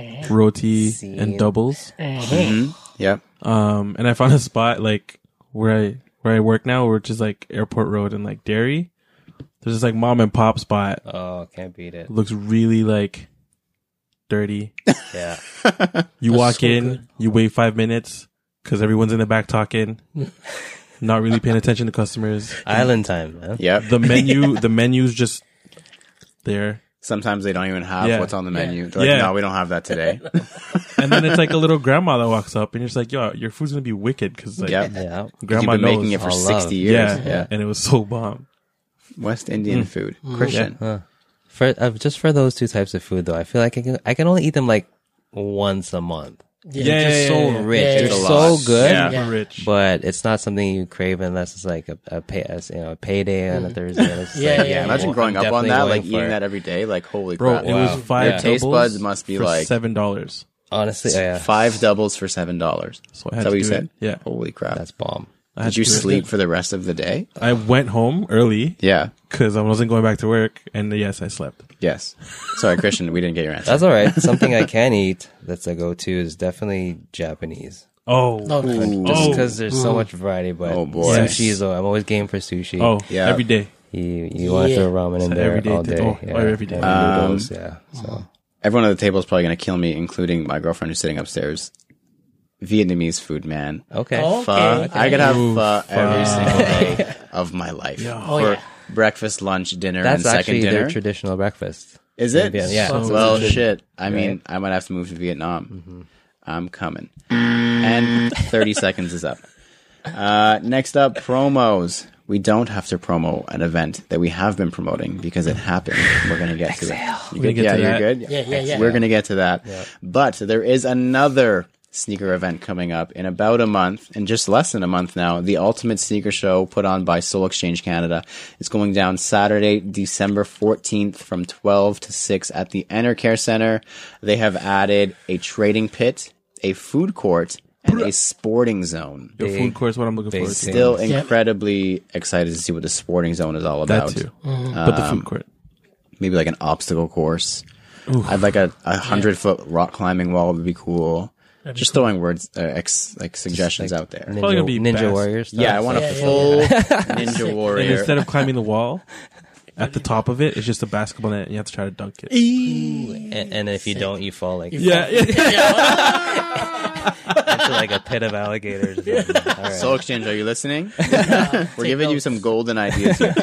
roti and doubles. Yep. And I found a spot like where I work now, which is like Airport Road and like Derry. There's this like mom and pop spot. Oh, can't beat it. Looks really like dirty. Yeah. You walk so in, good. you wait 5 minutes because everyone's in the back talking, not really paying attention to customers. Island time, man. Yep. The menu's just there. Sometimes they don't even have what's on the menu. They're like, Yeah. no, we don't have that today. And then it's like a little grandma that walks up and you're just like, yo, your food's going to be wicked because like Yep. Yeah. grandma You've been making knows. it for all 60 love. years. Yeah. And it was so bomb. West Indian food. Christian. For just for those two types of food though, I feel like I can only eat them like once a month. Yeah. They're just so rich. Yeah, They're it's a so lot. good. Yeah, Yeah. rich. But it's not something you crave unless it's like a payday on a Thursday. And it's just Yeah, like, yeah, Imagine I'm growing up on definitely that, going like for eating it. that every day. Like, holy Bro, crap. it was 5 Your doubles taste buds must be for like $7. Honestly, yeah, 5 doubles for $7. So I Is had that to what you do said? it. Yeah. Holy crap. that's bomb. I had Did you to do it. sleep for the rest of the day? I went home early Yeah. because I wasn't going back to work. And yes, I slept. Yes. Sorry, Christian, we didn't get your answer. That's all right. Something I can eat that's a go-to is definitely Japanese. Oh. No, Just because there's so much variety, but Oh, boy. sushi is. I'm always game for sushi. Oh, Yeah. every day. You want to throw ramen in So there every day all to- day? oh, yeah. every day. And noodles, yeah. So Everyone at the table is probably going to kill me, including my girlfriend who's sitting upstairs. Vietnamese food, man. okay. Oh, Pho. okay. I could have Ooh, pho every pho. single day of my life. Oh, For yeah. breakfast, lunch, dinner, That's and second actually dinner. their traditional breakfast. Is it? Yeah. So Well, good. shit. I mean, I might have to move to Vietnam. I'm coming. And 30 seconds is up. Next up, promos. We don't have to promo an event that we have been promoting because it happened. We're going to get to it. You good? get Yeah, to you're that? good? Yeah. We're going to get to that. But there is another sneaker event coming up in about a month, in just less than a month now. The Ultimate Sneaker Show put on by Soul Exchange Canada is going down Saturday, December 14th from 12 to 6 at the Enercare Center. They have added a trading pit, a food court, and a sporting zone. Your food court is what I'm looking forward to. Still incredibly excited to see what the sporting zone is all about. That too. But the food court. Maybe like an obstacle course. I'd like a 100-foot rock climbing wall would be cool. Just throwing words, like suggestions out there. Probably gonna be Ninja fast. Warrior stuff. Yeah, I want a full Ninja And Warrior. instead of climbing the wall, at the top of it, it's just a basketball net and you have to try to dunk it. And if you don't, you fall like Yeah. into like a pit of alligators. All right. Soul Exchange, are you listening? We're giving you some golden ideas here.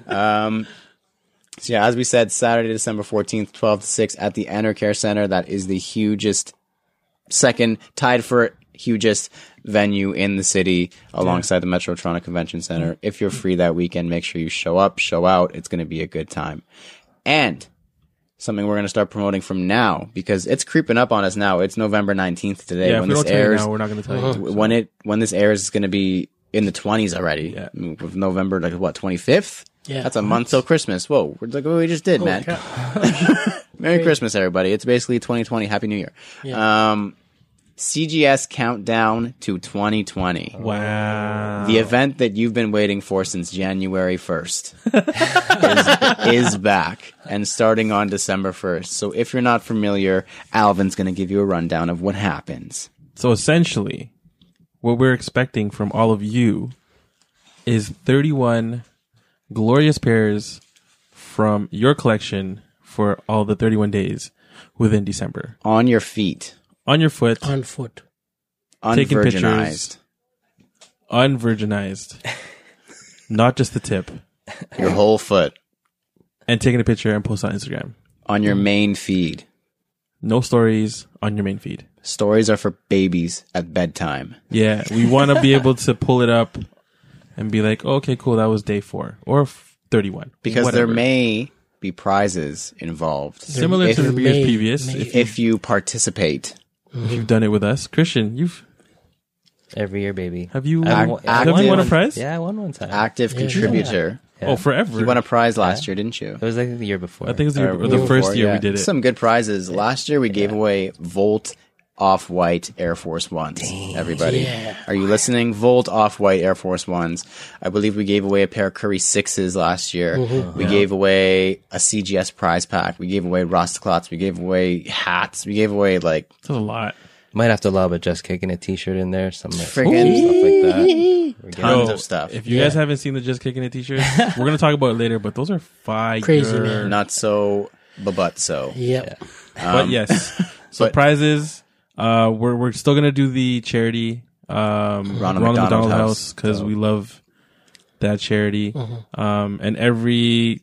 So yeah, as we said, Saturday, December 14th, 12 to 6 at the Enercare Center. That is the second, tied for hugest venue in the city alongside the Metrotronic Convention Center. If you're free that weekend, make sure you show up, show out. It's going to be a good time. And something we're going to start promoting from now because it's creeping up on us now. It's November 19th today. Yeah, if when we this don't tell you airs, now, we're not going to tell you. when this airs, it's going to be in the 20s already. Yeah. I mean, with November, like what, 25th? Yeah. That's a month till Christmas. Whoa, we're like what we just did, man. Merry Christmas, everybody. It's basically 2020. Happy New Year. Yeah. CGS Countdown to 2020. Wow. The event that you've been waiting for since January 1st is back and starting on December 1st. So if you're not familiar, Alvin's going to give you a rundown of what happens. So essentially, what we're expecting from all of you is 31 glorious pairs from your collection for all the 31 days within December. On your feet. On your foot, On foot. taking Unvirginized. pictures, unvirginized, not just the tip, Your whole foot. and taking a picture and post on Instagram. On your main feed. no stories on your main feed. Stories are for babies at bedtime. Yeah, we want to be able to pull it up and be like, oh, okay, cool, that was day 4 or 31. Because whatever. there may be prizes involved. Similar if, to the years previous. may. If if you participate. you've done it with us, Christian, Every year, baby. have you I won a prize? Yeah, I won one time. Active contributor. Yeah. Oh, forever. You won a prize last year, didn't you? It was like the year before. I think it was Or the first before, year yeah. we did it. Some good prizes. Last year we gave away Volt Off-White Air Force Ones. Everybody. Yeah. Are you listening? Volt Off-White Air Force Ones. I believe we gave away a pair of Curry 6s last year. We gave away a CGS prize pack. We gave away Rostoclots. We gave away hats. We gave away like That's a lot. Might have to lob a Just Kicking It t-shirt in there. Some Friggin' stuff like that. We're tons Yo, of stuff. If you guys haven't seen the Just Kicking It t-shirts, we're gonna talk about it later. But those are fire. Crazy, man. Not so, but so. Yep. But yes, so but- prizes. We're still gonna do the charity. Ronald McDonald House because we love that charity. And every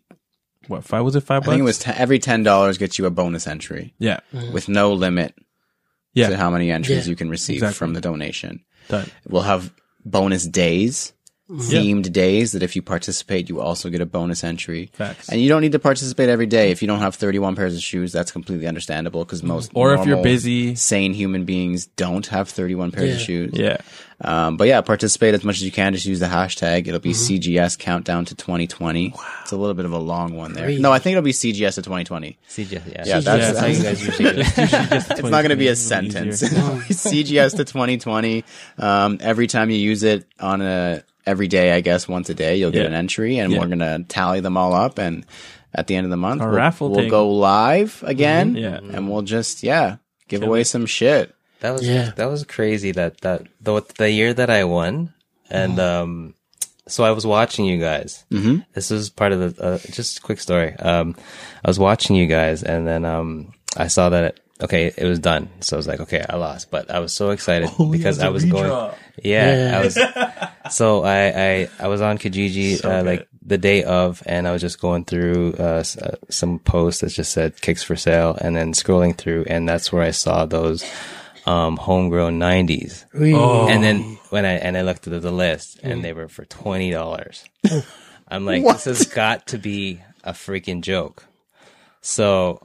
$5 I think it was every $10 gets you a bonus entry yeah, with no limit yeah, to how many entries Yeah. you can receive Exactly. from the donation. done. We'll have bonus days, themed days that if you participate, you also get a bonus entry. Facts. And you don't need to participate every day. If you don't have 31 pairs of shoes, that's completely understandable because most Or if you're normal, busy. sane human beings don't have 31 pairs of Yeah. shoes. Yeah, But yeah, participate as much as you can. Just use the hashtag. It'll be CGS Countdown to 2020. Wow. It's a little bit of a long one there. Crazy. No, I think it'll be CGS to 2020. CGS, yeah. Yeah, That's that's- how you guys usually do it. It's not going to be a It's a little sentence. easier. It'll be CGS to 2020. Every time you use it on every day, I guess once a day, you'll get Yeah. an entry, and Yeah. we're going to tally them all up. And at the end of the month, A we'll, raffle we'll thing. go live again, Yeah. and we'll just give away some shit. That was Yeah. that was crazy. That the year that I won, and so I was watching you guys. Mm-hmm. This was part of the just a quick story. I was watching you guys, and then I saw that it was done. So I was like, okay, I lost, but I was so excited because I was going. Yeah, I was. So I was on Kijiji like the day of, and I was just going through some posts that just said kicks for sale, and then scrolling through, and that's where I saw those homegrown 90s. And then when I looked at the list, and they were for $20. I'm like, this has got to be a freaking joke. So,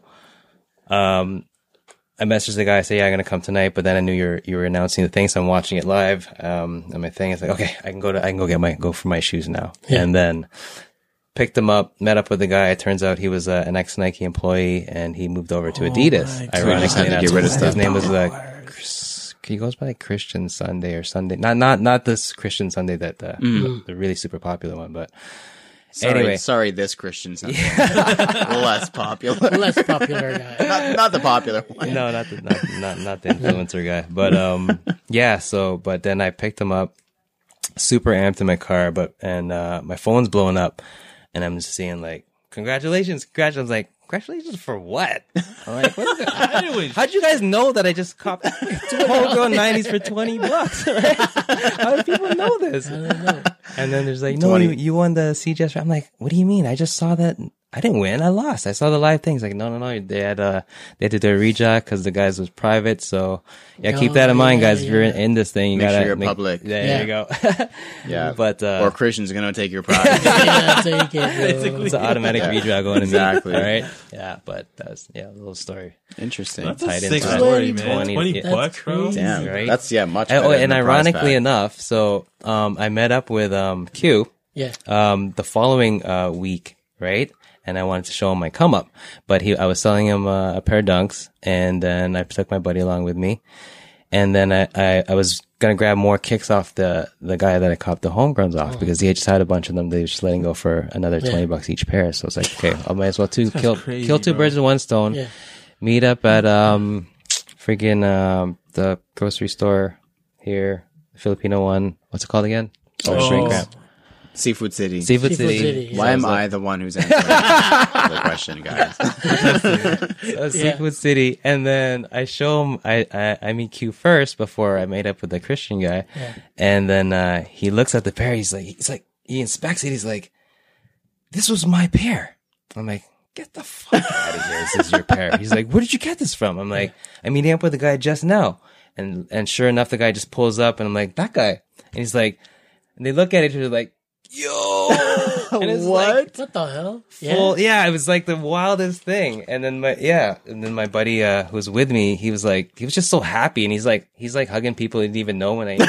I messaged the guy, I said, yeah, I'm going to come tonight, but then I knew you were announcing the thing, so I'm watching it live. And my thing is like, okay, I can go for my shoes now. Yeah. And then picked him up, met up with the guy. It turns out he was an ex-Nike employee, and he moved over to Adidas. my God. Ironically, Had to enough. get rid of stuff. His name was he goes by Christian Sunday or Sunday. Not this Christian Sunday that the really super popular one, but anyway. Sorry, this Christian Sunday. Less popular. Less popular guy. not the popular one. No, not the influencer guy. But but then I picked him up, super amped in my car, and my phone's blowing up, and I'm just seeing like, congratulations. I was like, congratulations for what? I'm like, how'd you guys know that I just copped 2 homegrown 90s for $20? Right? How do people know this? I don't know. And then there's like, no, you won the CGS. I'm like, what do you mean? I just saw that. I didn't win. I lost. I saw the live things. Like, no. They had to do a rejack because the guys was private. So yeah, keep that in mind, guys. If you're in this thing, you Make gotta sure you're public. There you go. Yeah. But or Christian's going to take your prize. Yeah, take it, bro. it's an automatic redraw going to Exactly. me. All right. Yeah, but that's a little story. Interesting. That's a Tight sick inside. story, man. 20, 20 yeah. bucks, bro. That's Damn. Right? That's much better. And than the prize ironically pack. enough, so I met up with Q. Yeah. The following week, right? And I wanted to show him my come up, but I was selling him a pair of Dunks, and then I took my buddy along with me, and then I was gonna grab more kicks off the guy that I copped the homegrowns off because he just had a bunch of them. They were just letting go for another $20 each pair. So I was like, okay, I might as well kill crazy, 2 bro. birds with one stone. Yeah. Meet up at freaking the grocery store here, the Filipino one. What's it called again? Shrink wrap. Seafood City. Seafood Seafood City. City, yeah. Why am I the one who's answering the question, guys? Seafood City, and then I show him. I meet Q first before I made up with the Christian guy, and then he looks at the pair. He's like, he inspects it. He's like, "This was my pair." I'm like, get the fuck out of here. This is your pair. He's like, where did you get this from? I'm like, I'm meeting up with the guy just now. And sure enough, the guy just pulls up and I'm like, that guy. And he's like, and they look at each other like, yo. And it's like, What the hell? yeah, it was like the wildest thing. And then my buddy who was with me, he was just so happy, and he's like hugging people he didn't even know when I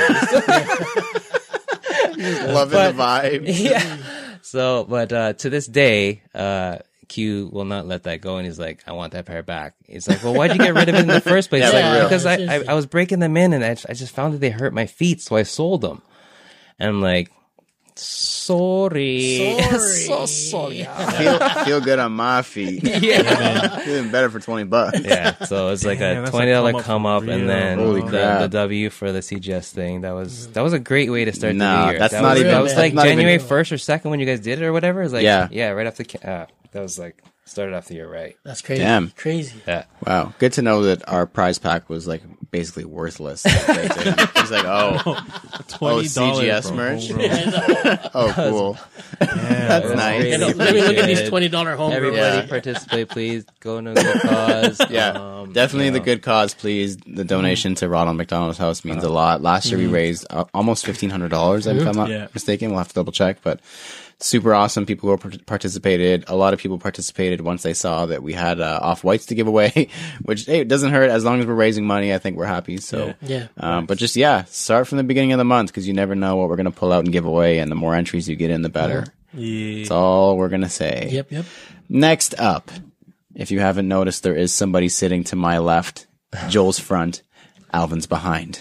Loving the vibe. yeah. So, but to this day, Q will not let that go, and he's like, I want that pair back. He's like, well, why'd you get rid of it in the first place? Yeah, Like, for real. because I was breaking them in, and I just found that they hurt my feet, so I sold them. And I'm like, sorry. So sorry. Feel good on my feet. Yeah. Feeling better for $20. Yeah, so it's like Damn, a that's a $20 come up, for and real. then Holy the crap. W for the CGS thing. That was a great way to start Nah, the year. that's that not was, even- That was that's like not even- January 1st or 2nd when you guys did it or whatever. It was like Yeah. right off the that was like started off the year right. That's crazy. Damn. Crazy. Yeah. Wow, good to know that our prize pack was like basically worthless. He's like, oh, $20 CGS for merch? homegrown. oh, cool. That's nice. Let me look at these $20 home. Everybody Yeah. participate, please. Go to a good cause. Yeah, definitely the good cause, please. The donation to Ronald McDonald's House means a lot. Last year we raised almost $1,500, if I'm not mistaken. We'll have to double check, but super awesome. People who participated. A lot of people participated once they saw that we had off-whites to give away, which, hey, it doesn't hurt. As long as we're raising money, I think we're happy. So, Yeah. but just, start from the beginning of the month, because you never know what we're going to pull out and give away, and the more entries you get in, the better. Yeah. That's all we're going to say. Yep. Next up, if you haven't noticed, there is somebody sitting to my left, Joel's front, Alvin's behind.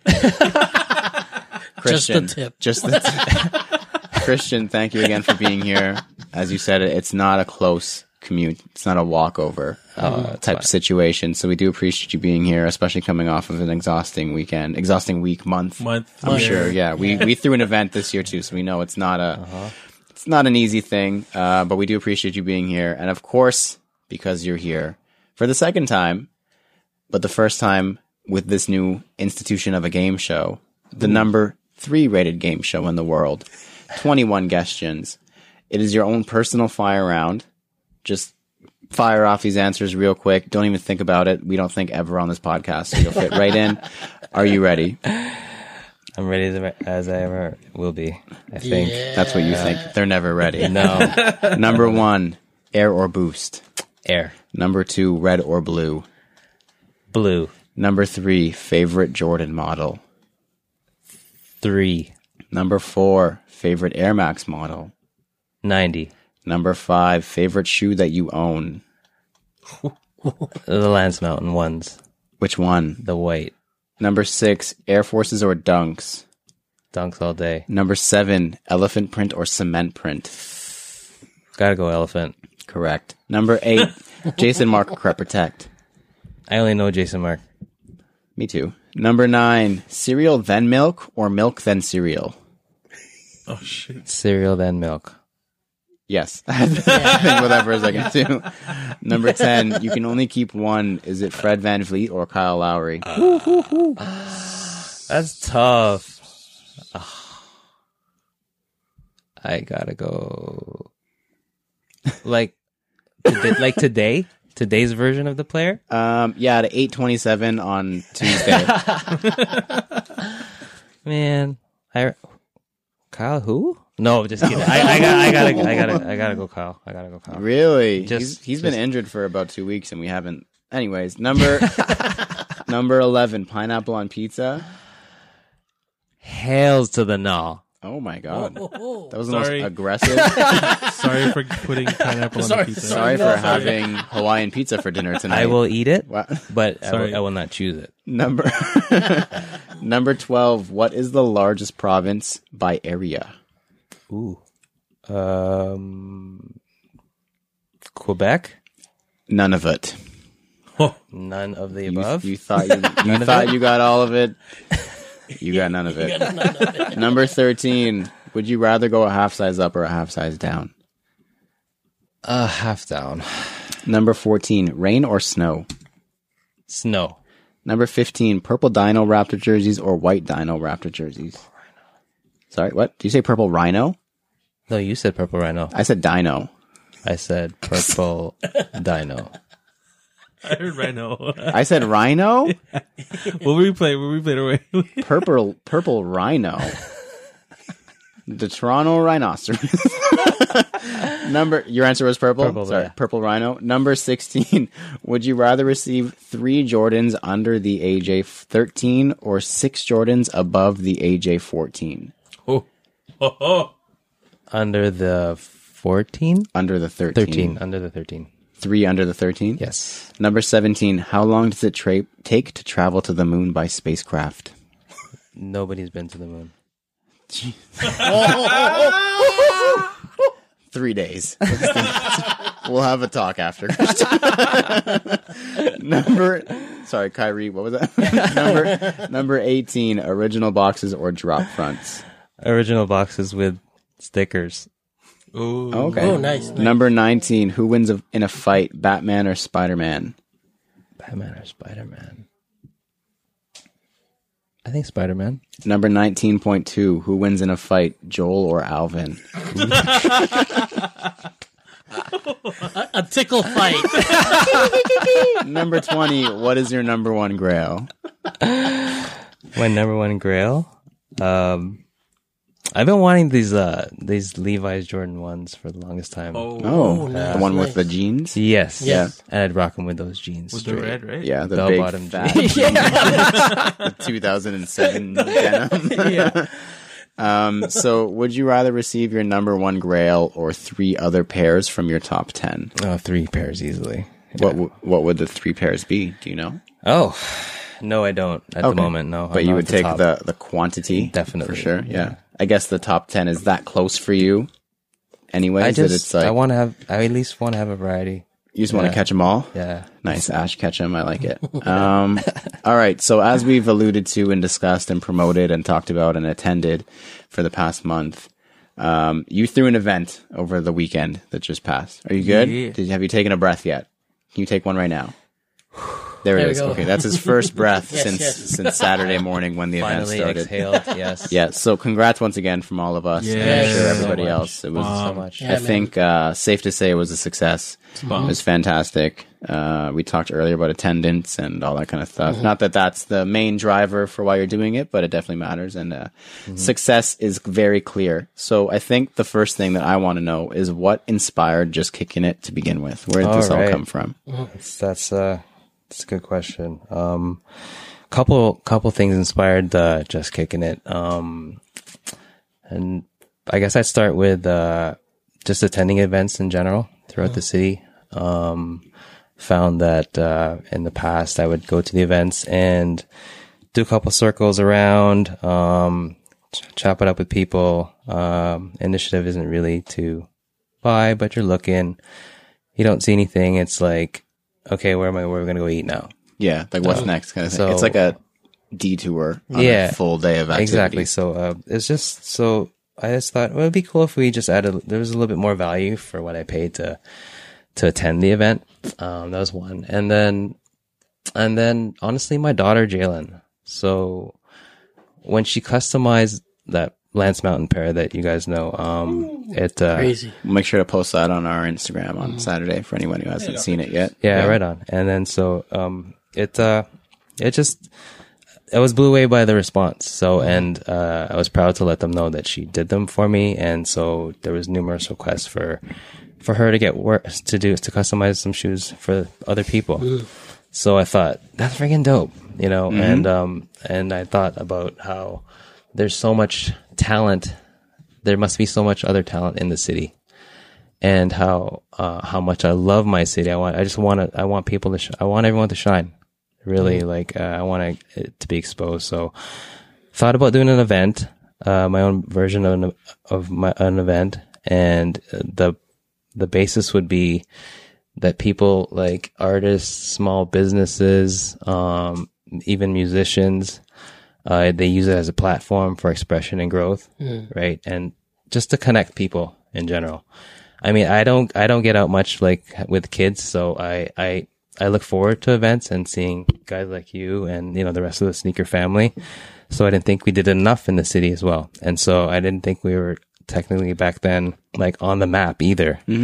Christian, Just the tip. Christian, thank you again for being here. As you said, it's not a close commute. It's not a walkover type of situation. So we do appreciate you being here, especially coming off of an exhausting month. I'm sure. Yeah, we threw an event this year too, so we know it's not it's not an easy thing. But we do appreciate you being here, and of course, because you're here for the second time, but the first time with this new institution of a game show, the number 3 rated game show in the world. 21 questions. It is your own personal fire round. Just fire off these answers real quick. Don't even think about it. We don't think ever on this podcast, so you'll fit right in. Are you ready? I'm ready as I ever will be, I think. Yeah. That's what you think. They're never ready. No. Number 1, air or boost. Air. Number 2, red or blue. Blue. Number 3, favorite Jordan model. 3. Number 4, favorite Air Max model. 90. Number 5, favorite shoe that you own. The Lance Mountain ones. Which one? The white. Number 6, Air Forces or Dunks. Dunks all day. Number 7, elephant print or cement print. Gotta go elephant. Correct. Number 8, Jason Mark Crep Protect. I only know Jason Mark. Me too. Number 9, cereal then milk or milk then cereal. Oh, shit. Cereal then milk. Yes. I had to think with that for a second too. Number 10, you can only keep one. Is it Fred VanVleet or Kyle Lowry? That's tough. I gotta go. Like today? Today's version of the player? Yeah, at 8:27 on Tuesday. Man, Kyle who? No, just kidding. I gotta go Kyle. I gotta go Kyle. Really? Just- he's been injured for about 2 weeks and we haven't. Anyways, number 11, pineapple on pizza. Hails to the no. Oh my god. Oh, That was the Sorry. most aggressive. Sorry for putting pineapple on the pizza. Sorry for having Hawaiian pizza for dinner tonight. I will eat it, What? but Sorry. I will not choose it. Number 12, what is the largest province by area? Ooh. Quebec? None of it. None of the You, above. you thought you got all of it. You got none of it. Number 13, would you rather go a half size up or a half size down? Half down. Number 14, rain or snow? Snow. Number 15, purple Dino Raptor jerseys or white Dino Raptor jerseys? Sorry, what? Did you say purple Rhino? No, you said purple rhino. I said Dino. I said purple dino. I heard Rhino. I said rhino. We'll replay it away. Purple rhino. The Toronto Rhinoceros. Your answer was purple? Purple, Sorry, yeah. purple rhino. Number 16. Would you rather receive 3 Jordans under the age 13 or 6 Jordans above the age 14? Under the 14? Under the 13. 13. Under the 13. 3 under the 13? Yes. Number 17. How long does it take to travel to the moon by spacecraft? Nobody's been to the moon. 3 days. We'll have a talk after. Sorry, Kyrie, what was that? Number 18, original boxes or drop fronts. Original boxes with stickers. Ooh. Okay. Oh, nice. Number 19, who wins in a fight, Batman or Spider-Man? Batman or Spider-Man? I think Spider-Man. Number 19.2, who wins in a fight, Joel or Alvin? A tickle fight. Number 20, what is your number 1 grail? My number 1 grail? I've been wanting these Levi's Jordan 1s for the longest time. Oh, nice, the one nice. with the jeans? Yes. Yeah. And I'd rock them with those jeans. With the straight. red, right? Yeah, the Bell-bottom big fat jeans. The 2007 denim. So would you rather receive your number 1 grail or 3 other pairs from your top 10? 3 pairs easily. What would the 3 pairs be? Do you know? Oh, no, I don't at the Okay. moment. No, But I'm you not would at take top. the quantity? Definitely, For sure, yeah. yeah. I guess the top 10 is that close for you anyways? That it's like, I at least want to have a variety. you just want to yeah. catch them all? Yeah. Nice, Ash Ketchum. I like it. All right. So as we've alluded to and discussed and promoted and talked about and attended for the past month, you threw an event over the weekend that just passed. Are you good? Yeah. Have you taken a breath yet? Can you take one right now? There it There we is. go. Okay, that's his first breath Yes, since yes. since Saturday morning when the event Finally started. exhaled. Yes. Yeah. So congrats once again from all of us. And I'm Yes. sure So everybody much. else. It was So much. Yeah, I man. think safe to say it was a success. It was fantastic. We talked earlier about attendance and all that kind of stuff. Not that that's the main driver for why you're doing it, but it definitely matters. And success is very clear. So I think the first thing that I want to know is what inspired Just Kicking It to begin with. Where did this all Alright. come from? That's a good question. Couple things inspired Just Kicking It. And I guess I'd start with just attending events in general throughout the city. Found that in the past I would go to the events and do a couple circles around, chop it up with people. Initiative isn't really to buy, but you're looking. You don't see anything. It's like, okay, where are we gonna go eat now? Yeah, like what's next kind of thing. so- It's like a detour on Yeah, a full day of activities. Exactly. So it's just so I just thought, well, it'd be cool if we just added. There was a little bit more value for what I paid to attend the event. That was one, and then honestly, my daughter Jalen. So when she customized that Lance Mountain pair that you guys know, Crazy. We'll make sure to post that on our Instagram on Saturday for anyone who hasn't seen it yet. Yeah, right on. And then so it was blew away by the response. So and I was proud to let them know that she did them for me. And so there was numerous requests for her to get work to customize some shoes for other people. So I thought that's freaking dope, you know. And I thought about how there's so much talent. There must be so much other talent in the city. And how much I love my city. I want people to. I want everyone to shine. Really, I want it to be exposed. So, thought about doing an event, my own version of an event, and the basis would be that people like artists, small businesses, even musicians, they use it as a platform for expression and growth, right? And just to connect people in general. I mean, I don't get out much like with kids, so I look forward to events and seeing guys like you and, you know, the rest of the sneaker family. So I didn't think we did enough in the city as well. And so I didn't think we were technically back then like on the map either.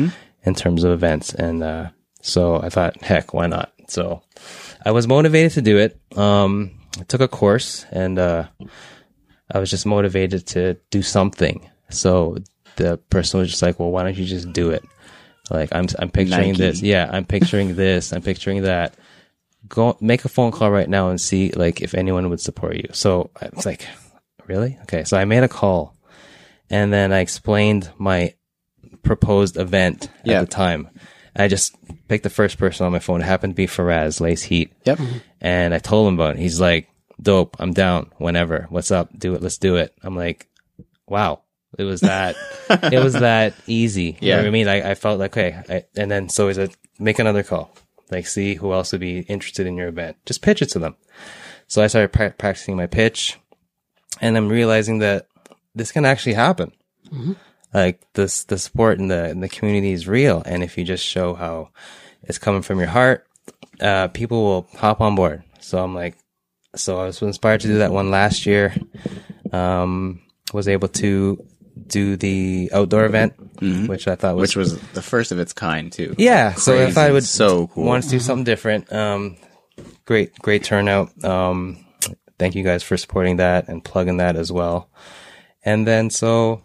in terms of events. And so I thought, heck, why not? So I was motivated to do it. I took a course, and I was just motivated to do something. So the person was just like, well, why don't you just do it? Like, I'm picturing Nike. this. Yeah, I'm picturing this. I'm picturing that. Go make a phone call right now and see like if anyone would support you. So I was like, really? Okay. So I made a call, and then I explained my proposed event at the time. I just picked the first person on my phone. It happened to be Faraz, Lace Heat. Yep. And I told him about it. He's like, dope. I'm down whenever. What's up? Do it. Let's do it. I'm like, wow. It was that easy. You know what I mean? I felt like, okay. And then, so is it make another call? Like, see who else would be interested in your event. Just pitch it to them. So I started practicing my pitch, and I'm realizing that this can actually happen. Mm-hmm. Like the support in the community is real. And if you just show how it's coming from your heart, people will hop on board. So I'm like, so I was inspired to do that one last year. Was able to do the outdoor event, which I thought Which was the first of its kind too. yeah. So I thought it would so cool. want to do something different. Great turnout. Thank you guys for supporting that and plugging that as well. And then so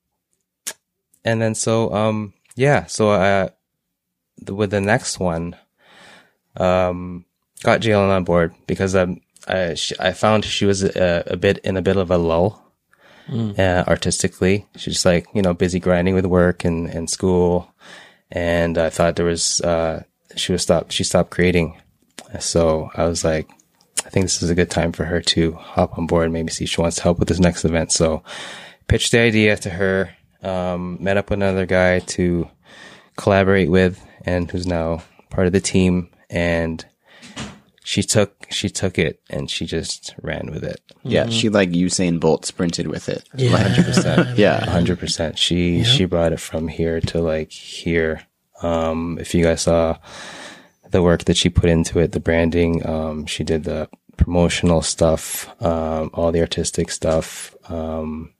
yeah. So with the next one, got Jalen on board because I found she was a bit of a lull. Artistically, she's just like, busy grinding with work and school. And I thought there was, she stopped creating. So I was like, I think this is a good time for her to hop on board, maybe see if she wants to help with this next event. So pitched the idea to her, met up with another guy to collaborate with, and who's now part of the team. And she took it and she just ran with it. Yeah, she like Usain Bolt sprinted with it. Yeah. 100%. Yeah. 100%. She brought it from here to like here. If you guys saw the work that she put into it, the branding, she did the promotional stuff, all the artistic stuff. And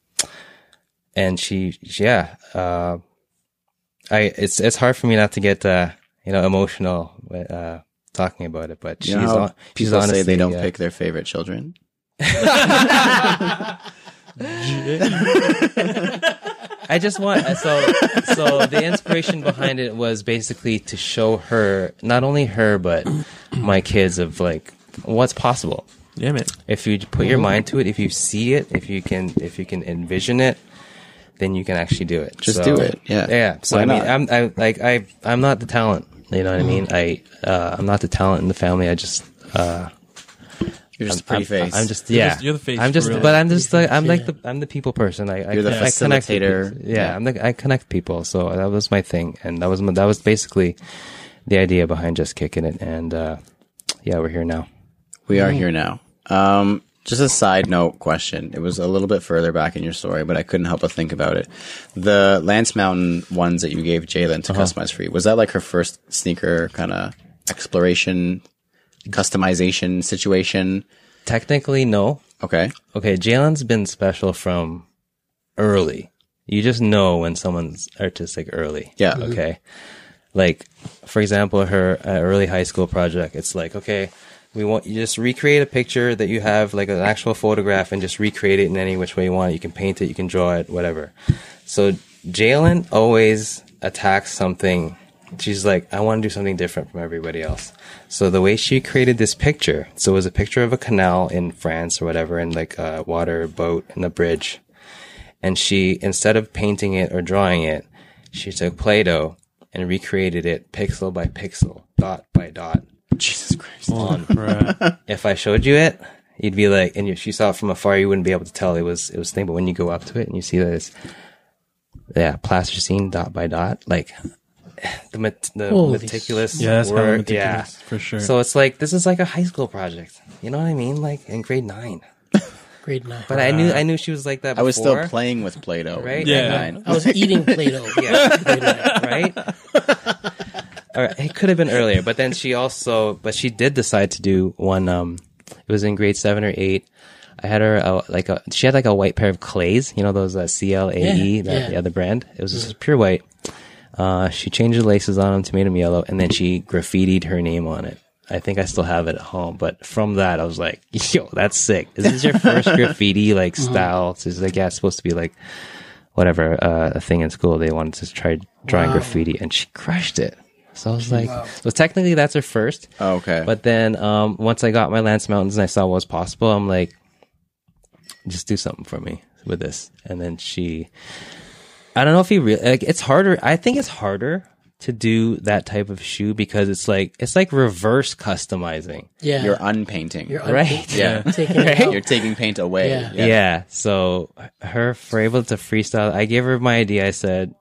it's hard for me not to get, emotional, talking about it, but she's people honestly, say they don't pick their favorite children. I just want so the inspiration behind it was basically to show her, not only her but my kids, of like what's possible. Yeah, man. If you put your mind to it, if you see it, if you can envision it, then you can actually do it. Just do it. Yeah. Yeah. So Why I mean, not? I'm not the talent. You know what I mean? I'm not the talent in the family. I just You're just a pretty face. I'm just You're the face. I'm just, for real. but I'm just like I'm the people person. You're the I connect facilitator. people. Yeah, I connect people. So that was my thing, and that was basically the idea behind Just Kicking It. And we're here now. We are here now. Just a side note question. It was a little bit further back in your story, but I couldn't help but think about it. The Lance Mountain ones that you gave Jalen to customize for you, was that like her first sneaker kind of exploration, customization situation? Technically, no. Okay. Jalen's been special from early. You just know when someone's artistic early. Yeah. Okay. Like, for example, her early high school project, it's like, okay, we want you just recreate a picture that you have, like an actual photograph, and just recreate it in any which way you want. You can paint it, you can draw it, whatever. So Jalen always attacks something. She's like, I want to do something different from everybody else. So the way she created this picture, so it was a picture of a canal in France or whatever, and like a water boat and a bridge. And she, instead of painting it or drawing it, she took Play-Doh and recreated it pixel by pixel, dot by dot. Jesus Christ. Oh, crap. If I showed you it, you'd be like, and if you saw it from afar, you wouldn't be able to tell it was thing. But when you go up to it and you see that it's, plasticine dot by dot, like the meticulous Yeah, that's kind of work. meticulous, for sure. So it's like, this is like a high school project. You know what I mean? Like in grade 9. Grade 9. But I knew she was like that before. I was still playing with Play-Doh. Right? Yeah. I was eating Play-Doh. Yeah, right? All right, it could have been earlier, but then she did decide to do one. It was in grade 7 or 8. I had her she had a white pair of clays, those CLAE, the brand. It was just pure white. She changed the laces on them to make them yellow, and then she graffitied her name on it. I think I still have it at home, but from that I was like, yo, that's sick. Is this your first graffiti like style? So it's like, yeah, it's supposed to be like whatever, a thing in school. They wanted to try drawing graffiti, and she crushed it. So I was like, so technically that's her first. Oh, okay. But then once I got my Lance Mountains and I saw what was possible, I'm like, just do something for me with this. And then I don't know if he really, like, it's harder. I think it's harder to do that type of shoe because it's like reverse customizing. Yeah. You're unpainting. Right. Yeah. Taking it out. You're taking paint away. Yeah. Yeah. So for able to freestyle, I gave her my idea. I said,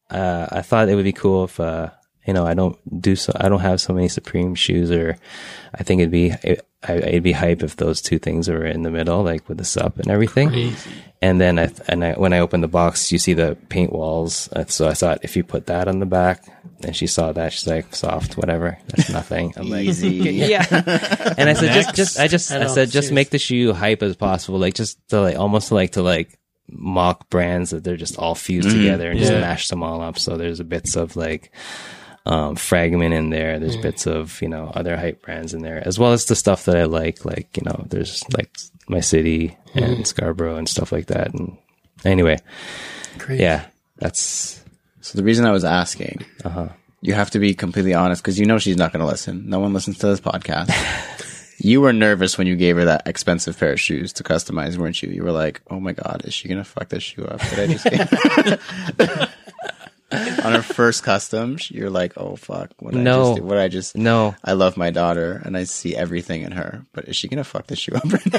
I thought it would be cool if, I don't have so many Supreme shoes, or I think it'd be hype if those two things were in the middle, like with the sup and everything. Crazy. And then when I opened the box, you see the paint walls. So I thought if you put that on the back, and she saw that, she's like, soft, whatever, that's nothing. I'm like, Easy. yeah. And I said, just make the shoe hype as possible, like just to like almost like to like mock brands that they're just all fused together and just mash them all up. So there's bits of like Fragment in there. There's bits of other hype brands in there, as well as the stuff that I like there's like My City and Scarborough and stuff like that. And anyway, Crazy. yeah, that's So the reason I was asking, you have to be completely honest, because she's not going to listen. No one listens to this podcast. You were nervous when you gave her that expensive pair of shoes to customize, weren't you? You were like, oh my God, is she going to fuck this shoe up? Did I just get on her first custom? You're like, oh fuck, what did I just do? No. I love my daughter and I see everything in her, but is she going to fuck this shoe up right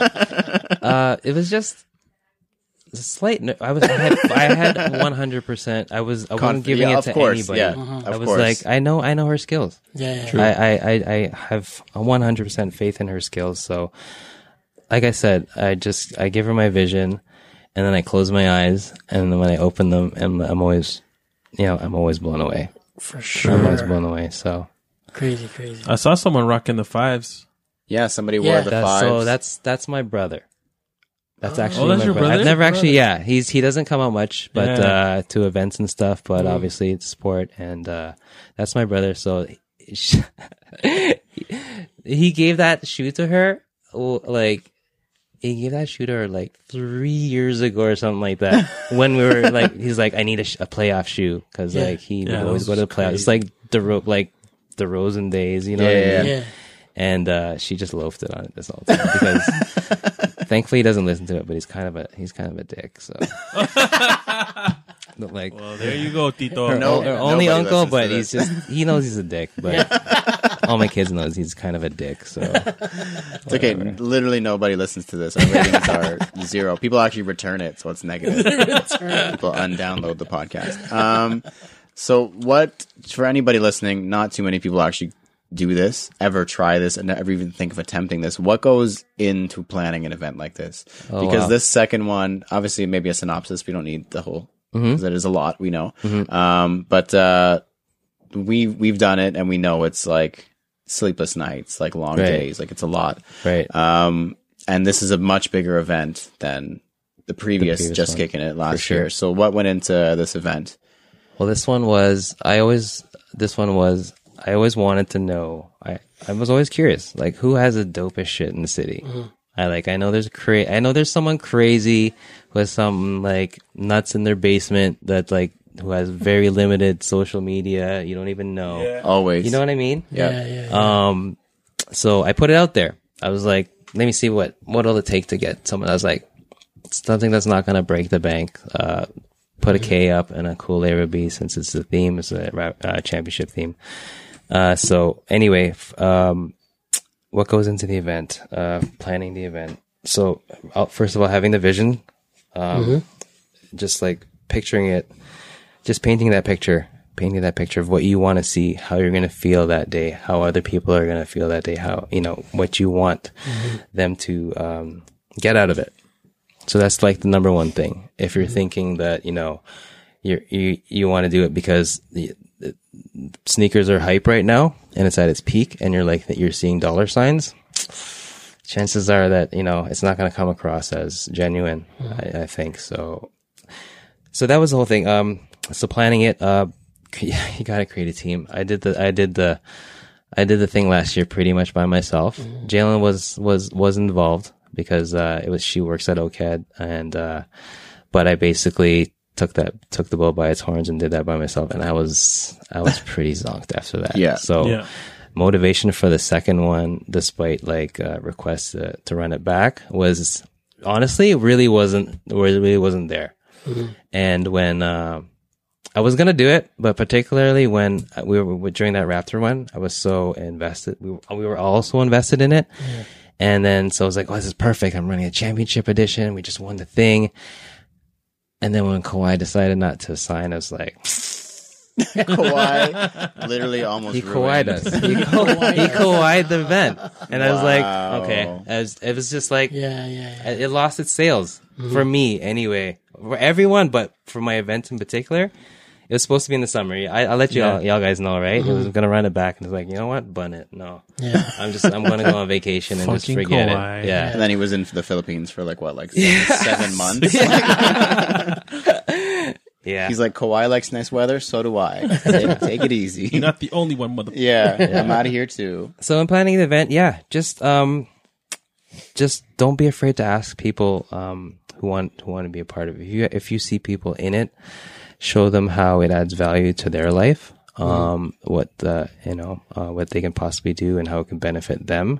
now? It was just a slight. I had 100%. I wasn't giving it to anybody. Yeah, I was like, I know her skills. Yeah. I have a 100% faith in her skills. So, like I said, I give her my vision, and then I close my eyes, and then when I open them, and I'm always blown away. For sure. I'm always blown away. So Crazy. I saw someone rocking the 5s. Yeah, somebody wore the 5s. So that's my brother. That's actually that's my your brother. brother? I've never actually, he doesn't come out much, but to events and stuff. But obviously it's sport, and that's my brother. So he gave that shoe to her, like. He gave that shoe to her like 3 years ago or something like that. When we were like, he's like, I need a playoff shoe, because like he would always go to the playoffs. It's like the Rosen days, you know what I mean? Yeah. And she just loafed it on it this whole time, because thankfully he doesn't listen to it, but he's kind of a dick. So like, Well, there you go, Tito. her only nobody uncle, listens but to he knows he's a dick. But all my kids knows he's kind of a dick. So It's okay. Literally nobody listens to this. Our ratings are 0. People actually return it, so it's negative. People undownload the podcast. So what, for anybody listening, not too many people actually do this, ever try this, and never even think of attempting this. What goes into planning an event like this? Because this second one, obviously maybe a synopsis. We don't need the whole, because that is a lot, we know. But we've done it, and we know it's like sleepless nights, like long days, like it's a lot. right. And this is a much bigger event than the previous Just one. Kicking It last sure. year. So what went into this event? Well, this one was, I always wanted to know. I was always curious, like, who has the dopest shit in the city? I know there's someone crazy who has some like nuts in their basement that like, who has very limited social media. You don't even know. Always. You know what I mean? Yeah. So I put it out there. I was like, let me see what'll it take to get someone. I was like, something that's not going to break the bank. Put a K up and a cool A or B, since it's the theme. It's a championship theme. So anyway, what goes into the event? Planning the event. So first of all, having the vision, just like picturing it, just painting that picture of what you want to see, how you're going to feel that day, how other people are going to feel that day, how, what you want them to get out of it. So that's like the number one thing. If you're thinking that, you want to do it because the sneakers are hype right now and it's at its peak, and you're like that, you're seeing dollar signs, chances are that, it's not going to come across as genuine. I think so. So that was the whole thing. So planning it, yeah, you gotta create a team. I did the thing last year pretty much by myself. Jalen was involved because she works at OCAD, and but I basically took the bull by its horns and did that by myself, and I was pretty zonked after that. Yeah. So motivation for the second one, despite like requests to run it back, was honestly really wasn't there. And when I was gonna do it, but particularly when we were during that Raptor one, I was so invested. We were also invested in it, and then so I was like, "Oh, this is perfect! I'm running a championship edition. We just won the thing." And then when Kawhi decided not to sign, I was like, Kawhi literally almost "He ruined Kawhi'd us. He Kawhi'd the event." And I was like, Wow. "Okay." It was just like, Yeah. it lost its sales for me anyway, for everyone, but for my event in particular. It was supposed to be in the summer. I let y'all guys know, right? It was gonna run it back, and it's like, you know what? Bun it. No. Yeah. I'm gonna go on vacation and just Fucking forget Kawhi. it. Yeah. And then he was in the Philippines for like 7 months. Yeah. He's like, Kawhi likes nice weather, so do I. Take it easy. You're not the only one, motherfucker. Yeah, I'm out of here too. So in planning the event, just don't be afraid to ask people who want to be a part of it. If you see people in it, show them how it adds value to their life, what they can possibly do and how it can benefit them.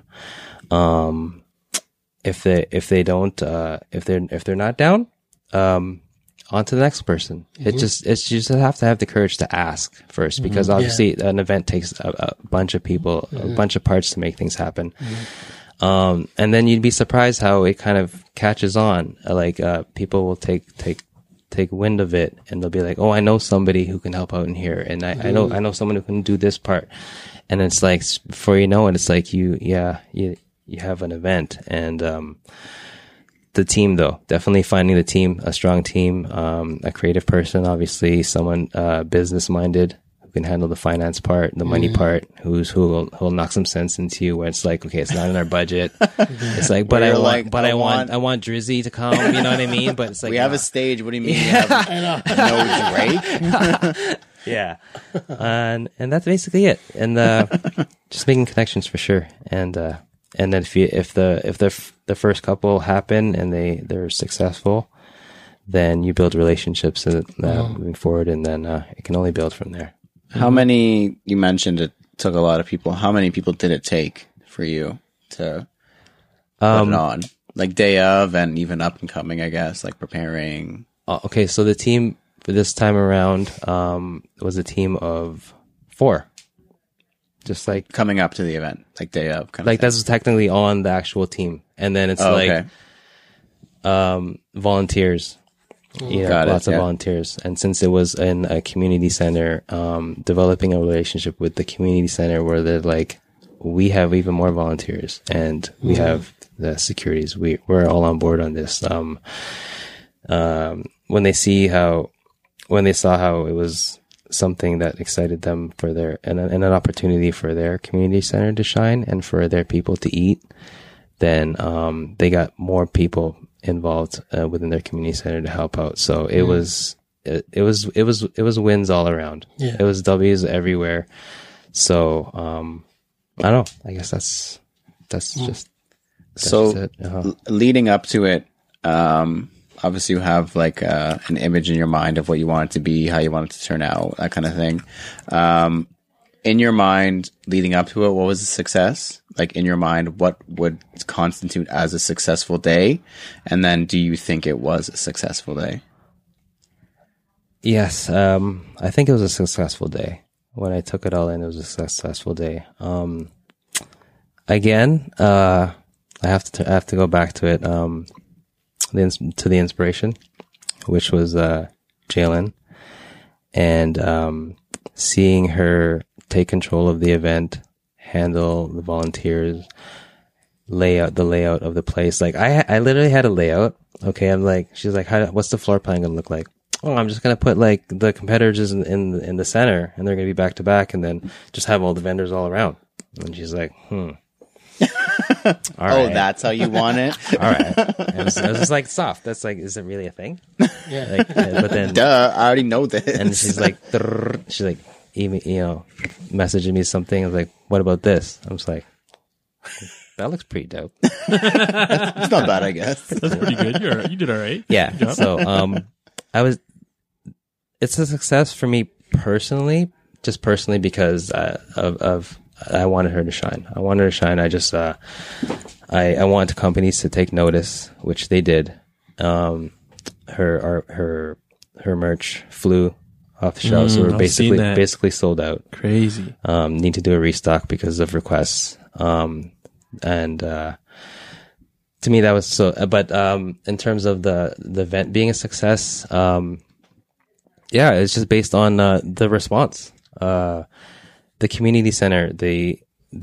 If they're not down, on to the next person. You just have to have the courage to ask first, because obviously an event takes a bunch of people, a bunch of parts to make things happen. And then you'd be surprised how it kind of catches on. Like, people will take wind of it, and they'll be like, "Oh, I know somebody who can help out in here, and I know someone who can do this part." And it's like, before you know it, it's like you have an event. And the team, though, definitely finding the team, a strong team, a creative person, obviously someone business minded who can handle the finance part, the money part, who'll knock some sense into you, where it's like, okay, it's not in our budget. It's like, but I want Drizzy to come, you know what I mean? But it's like, We have a stage. What do you mean? You have no Drake? yeah. And that's basically it. And just making connections for sure. And then if the first couple happen and they're successful, then you build relationships moving forward, and then it can only build from there. How many, you mentioned it took a lot of people. How many people did it take for you to put it on? Like day of and even up and coming, I guess, like preparing. Okay, so the team for this time around was a team of 4. Just like Coming up to the event, like day of. Kind like of thing. that's technically on the actual team, and then it's volunteers. Got it, Lots of yeah. volunteers. And since it was in a community center, developing a relationship with the community center where they're like, we have even more volunteers, and we have the securities. We're all on board on this. When they saw how it was something that excited them for and an opportunity for their community center to shine and for their people to eat, then they got more people involved within their community center to help out. So it was wins all around. Yeah. It was W's everywhere. So I don't know. I guess that's just it. Leading up to it, obviously you have like an image in your mind of what you want it to be, how you want it to turn out, that kind of thing. In your mind, leading up to it, what was a success? Like in your mind, what would constitute as a successful day? And then do you think it was a successful day? Yes, I think it was a successful day. When I took it all in, it was a successful day. Again, I have to go back to it. To the inspiration, which was Jalen, and seeing her take control of the event, handle the volunteers, the layout of the place. Like I literally had a layout. Okay, I'm like, she's like, what's the floor plan gonna look like? Oh, I'm just gonna put like the competitors in the center, and they're gonna be back to back, and then just have all the vendors all around. And she's like, All Oh, right. that's how you want it? All right. I was just like, soft. That's like, is it really a thing? Yeah. Like, but then, Duh, I already know this. and she's like, even, messaging me something. I was like, what about this? I was like, that looks pretty dope. It's not bad, I guess. That's pretty good. You did all right. Yeah. Good job. So, it's a success for me personally, just personally because of I wanted her to shine. I wanted her to shine. I just, I wanted companies to take notice, which they did. Her merch flew off the shelves. So we're I've seen that. basically sold out. Crazy. Need to do a restock because of requests. To me that was so, but in terms of the event being a success, yeah, it's just based on the response. The community center, they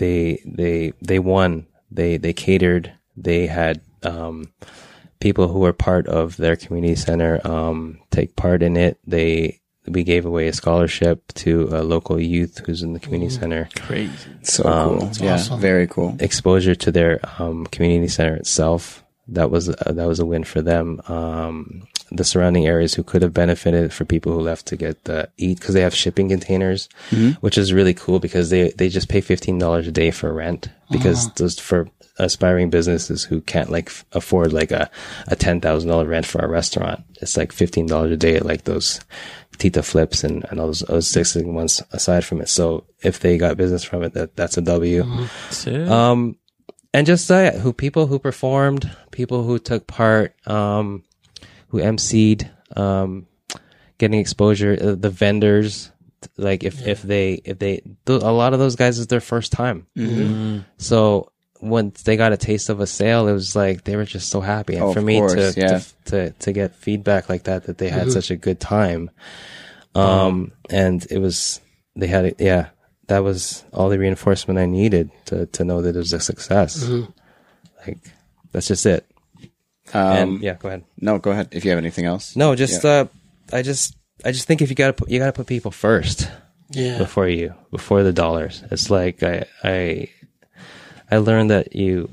won. They catered. They had people who were part of their community center take part in it. We gave away a scholarship to a local youth who's in the community center. Crazy. So cool. Yeah, awesome. very cool. Exposure to their community center itself. That was a win for them. The surrounding areas who could have benefited, for people who left to get eat, because they have shipping containers, which is really cool because they just pay $15 a day for rent, because those for aspiring businesses who can't afford a $10,000 rent for a restaurant. It's like $15 a day at like those Tita Flips and all those 6 ones aside from it. So if they got business from it, that's a W. That's it. And just people who performed, people who took part, who emceed, getting exposure, the vendors, like if they a lot of those guys is their first time. So once they got a taste of a sale, it was like they were just so happy. And Oh, for of me course, yeah. to get feedback like that they had such a good time, and it was that was all the reinforcement I needed to know that it was a success. Like that's just it. And yeah, go ahead. No, go ahead. If you have anything else. No, just I just think if you gotta put people first Yeah. before the dollars. It's like I learned that you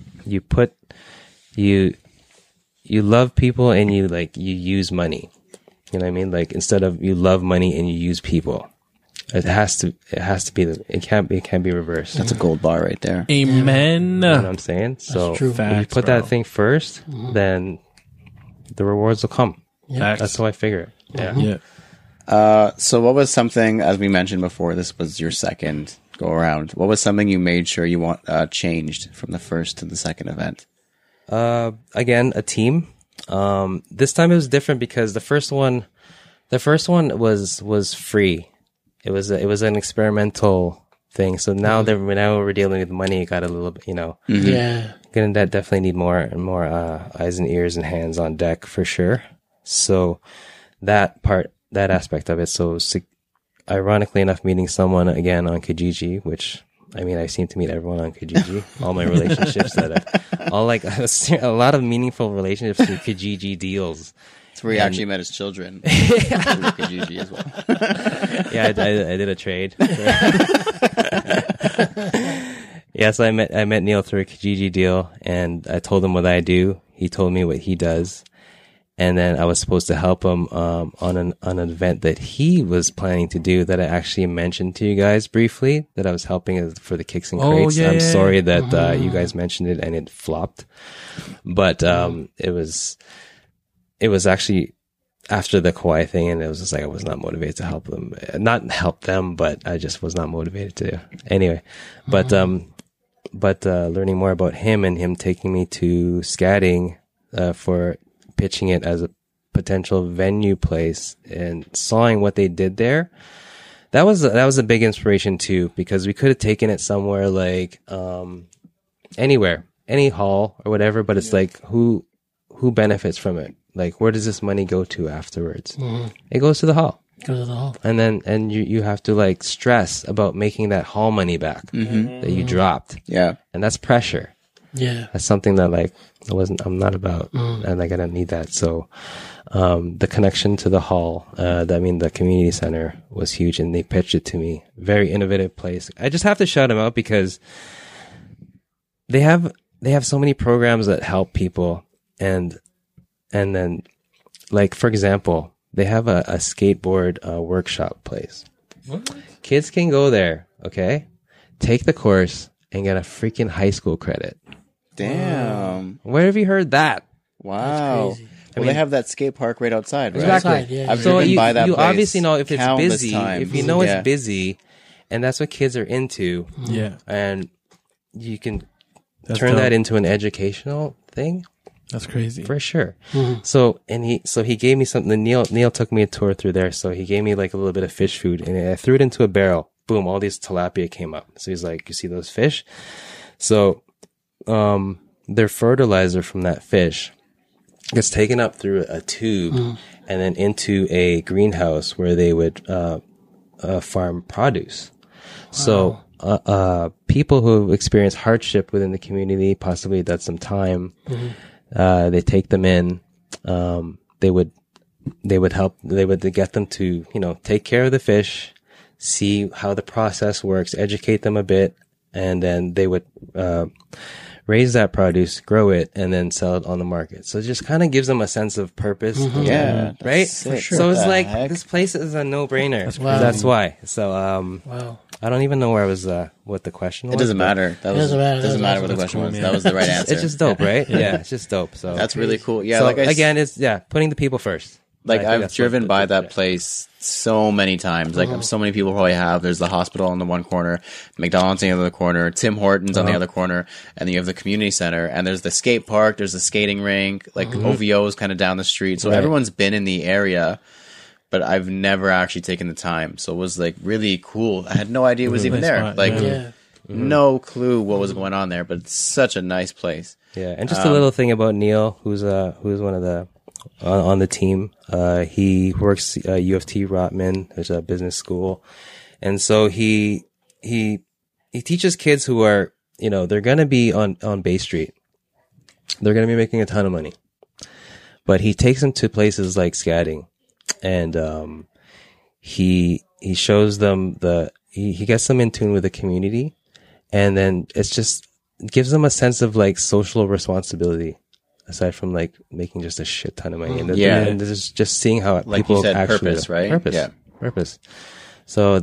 love people and you use money. You know what I mean? Like instead of you love money and you use people. It has to be it can't be reversed. That's a gold bar right there. Amen. You know what I'm saying? So true. if you Facts, put bro. that thing first, then the rewards will come. Facts. That's how I figure it. Yeah. Yeah. So what was something, as we mentioned before, this was your second go around. What was something you made sure you want changed from the first to the second event? Again, a team. This time it was different because the first one was free. It was an experimental thing. So now that we're dealing with money, it got a little bit, Yeah. gonna definitely need more eyes and ears and hands on deck for sure. So that aspect of it. So ironically enough, meeting someone again on Kijiji, which I mean, I seem to meet everyone on Kijiji. All my relationships a lot of meaningful relationships through Kijiji deals. It's where he actually met his children. Kijiji as well. Yeah, I did a trade. Yeah, so I met Neil through a Kijiji deal, and I told him what I do. He told me what he does, and then I was supposed to help him on an event that he was planning to do that I actually mentioned to you guys briefly. That I was helping for the Kicks and Crates. yeah, I'm yeah. sorry that you guys mentioned it and it flopped, but it was actually after the Kauai thing, and it was just like I was not motivated to help them. Not help them, but I just was not motivated to. Anyway, but learning more about him and him taking me to Scatting for pitching it as a potential venue place and sawing what they did there. That was a big inspiration too, because we could have taken it somewhere like anywhere, any hall or whatever, but it's like who benefits from it? Like, where does this money go to afterwards? It goes to the hall. Go to the hall. And you have to like stress about making that hall money back that you dropped. Yeah. And that's pressure. Yeah. That's something that like I'm not about, and like I don't need that. So, the connection to the hall, the community center was huge, and they pitched it to me. Very innovative place. I just have to shout them out because they have they have so many programs that help people, and then, like, for example, they have a skateboard workshop place. What? Kids can go there, okay, take the course and get a freaking high school credit. Damn. Where have you heard that? Wow. crazy. Well, they have that skate park right outside, right? Exactly. Outside, yeah. I've So driven by that you place obviously know if it's countless busy, times. if you know Yeah. it's busy, and that's what kids are into, Yeah. and you can That's turn dope. that into an educational thing. That's crazy. For sure. So he gave me something. Neil took me a tour through there. So he gave me like a little bit of fish food, and I threw it into a barrel. Boom! All these tilapia came up. So he's like, "You see those fish?" So, their fertilizer from that fish gets taken up through a tube and then into a greenhouse where they would farm produce. So, people who experience hardship within the community, possibly that's some time. They take them in. They would get them to, take care of the fish, see how the process works, educate them a bit, and then they would, raise that produce, grow it, and then sell it on the market. So it just kind of gives them a sense of purpose. Yeah. Right? Sick. So What it's the like, heck? this place is a no-brainer. Wow. That's why. So, Wow. I don't even know where I was, what the question was. It doesn't but matter. That was, doesn't matter. Doesn't matter what the That's question cool, was. man. That was the right answer. It's just dope, right? Yeah, it's just dope. So That's really cool. Yeah, so like again, it's putting the people first. Like I think I've that's driven what by the- that place so many times. Like so many people probably have. There's the hospital on the one corner, McDonald's on the other corner, Tim Hortons on the other corner, and then you have the community center. And there's the skate park. There's the skating rink. Like OVO is kind of down the street. So everyone's been in the area, but I've never actually taken the time. So it was like really cool. I had no idea it was even Nice there. spot, Like Yeah. no clue what was going on there. But it's such a nice place. Yeah, and just a little thing about Neil, who's one of the on the team. He works U of T Rotman. There's a business school, and so he teaches kids who are they're gonna be on Bay Street. They're gonna be making a ton of money, but he takes them to places like Scatting, and he shows them he gets them in tune with the community, and then it gives them a sense of like social responsibility. Aside from like making just a shit ton of money, and Yeah. and this is just seeing how Like people you said, actually purpose, right? Purpose, Yeah. purpose. So,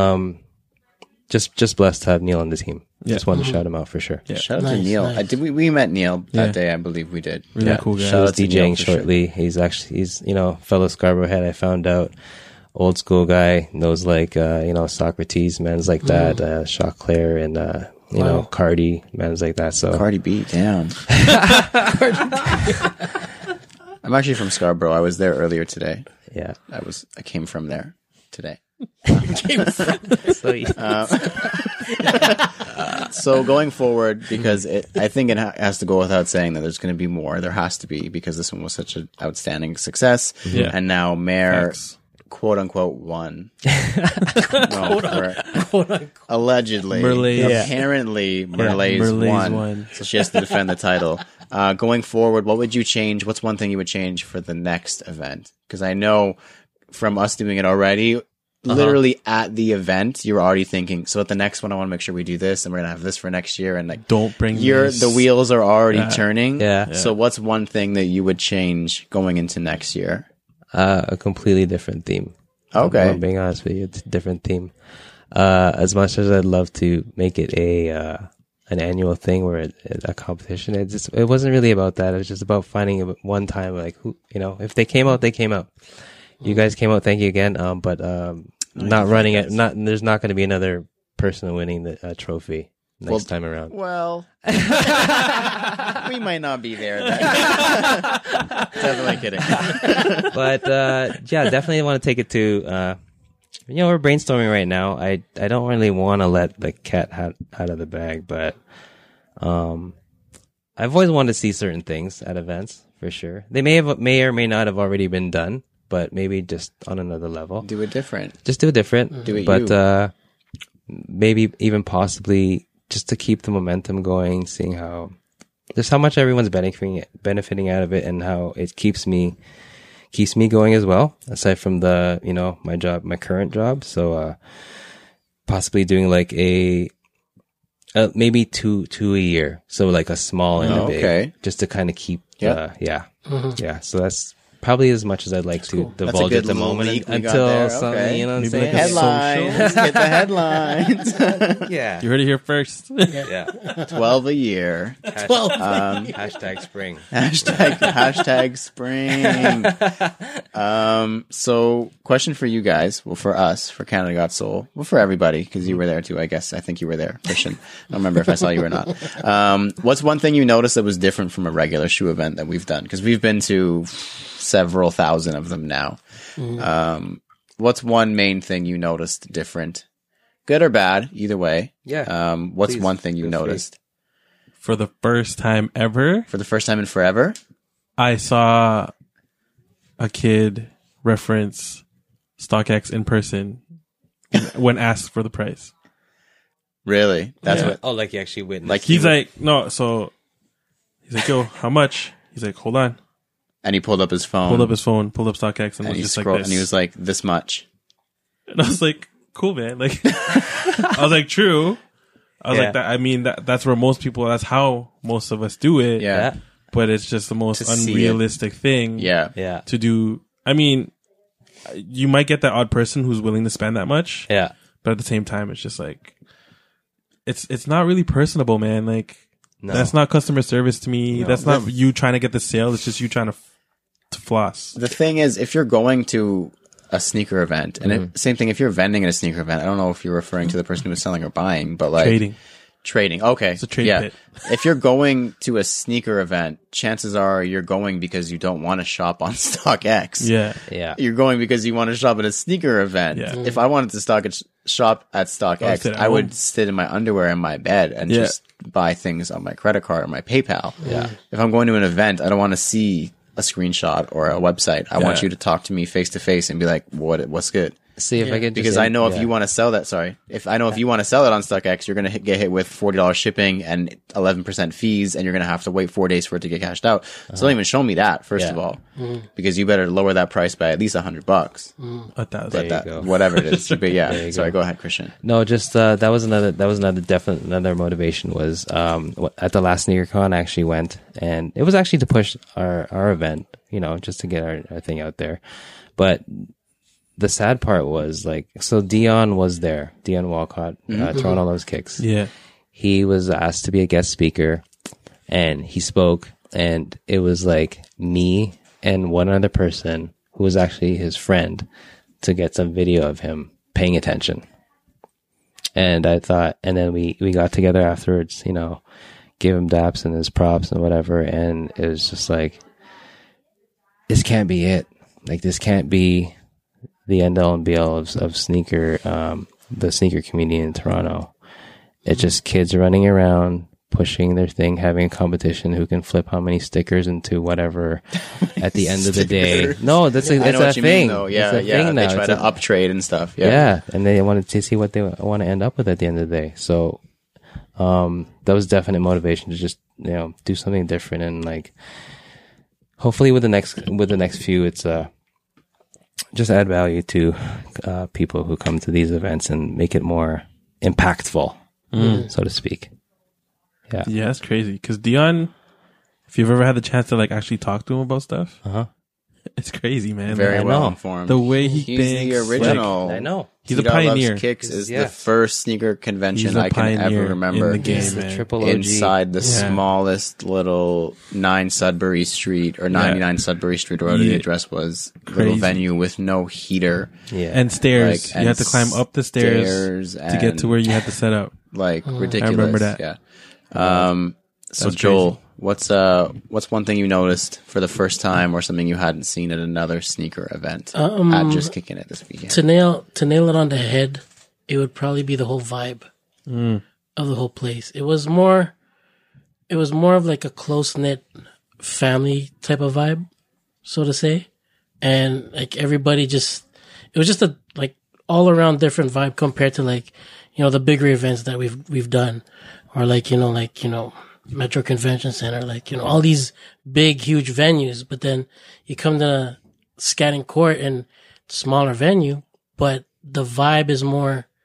just blessed to have Neil on the team. Yeah. Just wanted to shout him out for sure. Yeah. Shout out to Nice, Neil. nice. We met Neil that Yeah. day. I believe we did. Really cool guy. He Shout was out to Neil DJing for sure. shortly. He's fellow Scarborough head. I found out, old school guy, knows like Socrates, men's like that, Shock Claire, and Wow. Cardi, men's like that. So Cardi B, damn. I'm actually from Scarborough. I was there earlier today. yeah. I came from there today. So yeah. So going forward, because I think it has to go without saying that there's going to be more. There has to be, because this one was such an outstanding success. Yeah. And now Mayor, Facts. quote unquote, won. Allegedly. Merlaze. Yeah. Apparently, Merlaze Merlaze won. won. So she has to defend the title. Going forward, what would you change? What's one thing you would change for the next event? Because I know from us doing it already, literally at the event, you're already thinking, so at the next one, I want to make sure we do this, and we're going to have this for next year. And like, Don't bring this. the wheels are already turning. Yeah. So what's one thing that you would change going into next year? A completely different theme. Okay. I'm being honest with you, it's a different theme. As much as I'd love to make it an annual thing where a competition, it wasn't really about that. It was just about finding one time, like, who, if they came out, they came out. You guys came out, thank you again. But not running it. There's not going to be another person winning the trophy next time around. Well, we might not be there. Definitely kidding. But yeah, definitely want to take it to. We're brainstorming right now. I don't really want to let the cat out of the bag, but I've always wanted to see certain things at events for sure. They may or may not have already been done, but maybe just on another level. Do it different. Just do it different. Do it but you. Maybe even possibly just to keep the momentum going, seeing how much everyone's benefiting out of it, and how it keeps me going as well, aside from the my current job. So possibly doing like a Maybe two a year. So like a small and a big, okay. just to kind of keep. Yeah. Yeah. So that's probably as much as I'd like to That's a divulge good at the little moment leak we got until there. something, Okay. you know what I'm Maybe saying? like a Headlines. Get the headlines. Yeah. You heard it here first. Yeah. 12 a year. 12. Hashtag spring. Hashtag spring. So question for you guys. Well, for us, for Canada Got Soul. Well, for everybody, because you were there too, I guess. I think you were there, Christian. I don't remember if I saw you or not. What's one thing you noticed that was different from a regular shoe event that we've done? Because we've been to several thousand of them now. What's one main thing you noticed different? Good or bad, either way. Yeah. What's Please, one thing you feel free. noticed? For the first time ever, For the first time in forever? I saw a kid reference StockX in person when asked for the price. Really? That's Yeah. what... Oh, like you actually witnessed. Like He's like, no, so he's like, yo, how much? He's like, hold on. And he pulled up his phone. Pulled up his phone, pulled up StockX, and and was he just scrolled, like this. and he was like, this much. And I was like, cool, man. Like, I was like, true. I was Yeah. like, that. I mean, that's where most people, that's how most of us do it. Yeah. But it's just the most To see it. unrealistic thing Yeah. Yeah. to do. I mean, you might get that odd person who's willing to spend that much, Yeah. but at the same time, it's just like, it's not really personable, man. Like, No. that's not customer service to me. No. That's not you trying to get the sale. It's just you trying to floss. The thing is, if you're going to a sneaker event, and same thing, if you're vending at a sneaker event, I don't know if you're referring to the person who was selling or buying, but like Trading. Okay. It's a trade yeah. pit. If you're going to a sneaker event, chances are you're going because you don't want to shop on StockX. Yeah. Yeah. You're going because you want to shop at a sneaker event. Yeah. If I wanted to shop at I would StockX, sit at I would home. sit in my underwear in my bed and Yeah. just buy things on my credit card or my PayPal. Yeah. If I'm going to an event, I don't want to see a screenshot or a website. I want Yeah. you to talk to me face to face and be like, what's good? See if I could just Because I know if yeah. you want to sell that, if you want to sell it on StockX, you're going to get hit with $40 shipping and 11% fees, and you're going to have to wait 4 days for it to get cashed out. So don't even show me that, first of Yeah. all, because you better lower that price by at least $100. $1,000. There you That, go. whatever it is. But yeah, you sorry, go ahead, Christian. No, just that was another motivation was at the last SneakerCon I actually went, and it was actually to push our event, just to get our thing out there. But the sad part was so Dion was there, Dion Walcott, Toronto Loves Kicks. Yeah. He was asked to be a guest speaker, and he spoke, and it was like me and one other person who was actually his friend to get some video of him paying attention. And I thought, and then we got together afterwards, gave him daps and his props and whatever. And it was just like, this can't be it. Like, this can't be the end all and be all of sneaker, the sneaker community in Toronto. It's just kids running around, pushing their thing, having a competition who can flip how many stickers into whatever at the end of the day. No, that's I know a what you thing. mean, though. It's Yeah, a thing They now. try It's to a- uptrade and stuff. Yeah. yeah, and they wanted to see what they want to end up with at the end of the day. So, that was definite motivation to just do something different, and hopefully with the next few, it's just add value to people who come to these events and make it more impactful, so to speak. Yeah, that's crazy. Because Dion, if you've ever had the chance to actually talk to him about stuff, it's crazy, man. Very I well know. informed. The way he He's thinks, the original. I know. He's a Tito Loves pioneer. Kicks is Yeah. the first sneaker convention He's a I can pioneer ever remember. in the game, He's the man. triple OG. Inside the Yeah. smallest little 9 Sudbury Street or 99 Sudbury Street, or whatever Yeah. the address was. Little Crazy. venue with no heater. Yeah, And stairs. Like, you had to climb up the stairs to get to where you had to set up. Like ridiculous. I remember that. Yeah. So was Joel, what's one thing you noticed for the first time, or something you hadn't seen at another sneaker event at Just Kicking It this weekend? To nail it on the head, it would probably be the whole vibe of the whole place. It was more of like a close knit family type of vibe, so to say, and everybody it was just a all around different vibe compared to the bigger events that we've done, or Metro Convention Center, all these big huge venues. But then you come to Scatting Court and smaller venue, but the vibe is more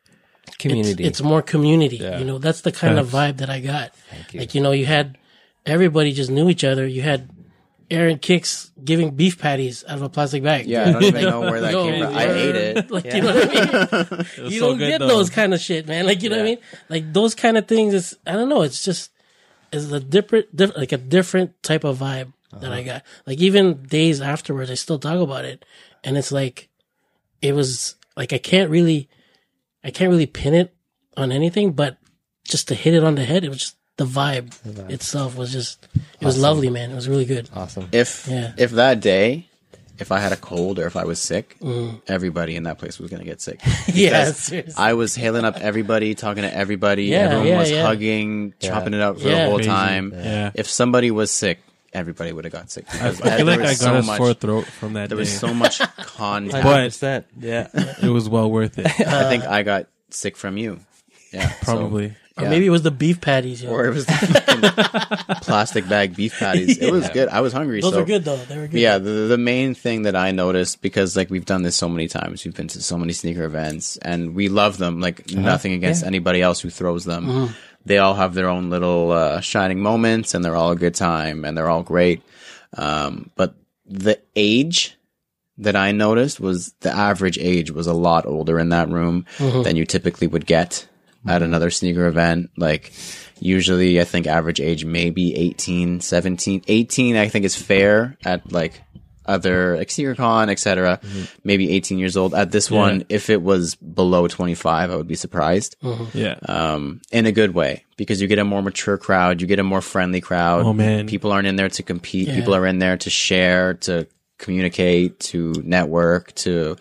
Community. It's more community. Yeah. You know, that's the kind of vibe that I got. Like, you know, you had everybody just knew each other. You had Aaron Kicks giving beef patties out of a plastic bag. Yeah, I don't even know where that came from. I ate it. Like, you know what I mean? You don't get those kind of shit, man. Like, you know what I mean? Like, those kind of things is, I don't know, it's just, it's a like a different type of vibe that I got. Like, even days afterwards, I still talk about it. And it's like, it was, like, I can't really pin it on anything, but just to hit it on the head, it was just, the vibe itself was just, it was lovely, man. It was really good. Awesome. If that day, if I had a cold or if I was sick, everybody in that place was going to get sick. Yeah, Because I was hailing up everybody, talking to everybody. Yeah, Everyone was yeah. hugging, chopping it up for the whole Crazy. time. Yeah. If somebody was sick, everybody would have got sick. I Because feel like there I was got a so sore much. throat from that There day. was so much contact. But 100%. Yeah. it was well worth it. I think I got sick from you. Yeah, Probably. Or yeah. maybe it was the beef patties. Yo. Or it was the fucking plastic bag beef patties. It was good. I was hungry. Those so were good though. They were good. Yeah, the main thing that I noticed, because like we've done this so many times, we've been to so many sneaker events, and we love them. Like nothing against anybody else who throws them. They all have their own little shining moments, and they're all a good time, and they're all great. But the age that I noticed was the average age was a lot older in that room than you typically would get at another sneaker event. Like usually I think average age maybe 18, 17, 18 I think is fair at like other like SneakerCon, etc. Maybe 18 years old. At this one, if it was below 25, I would be surprised. Yeah. In a good way, because you get a more mature crowd, you get a more friendly crowd. Oh, man. People aren't in there to compete. People are in there to share, to communicate, to network, to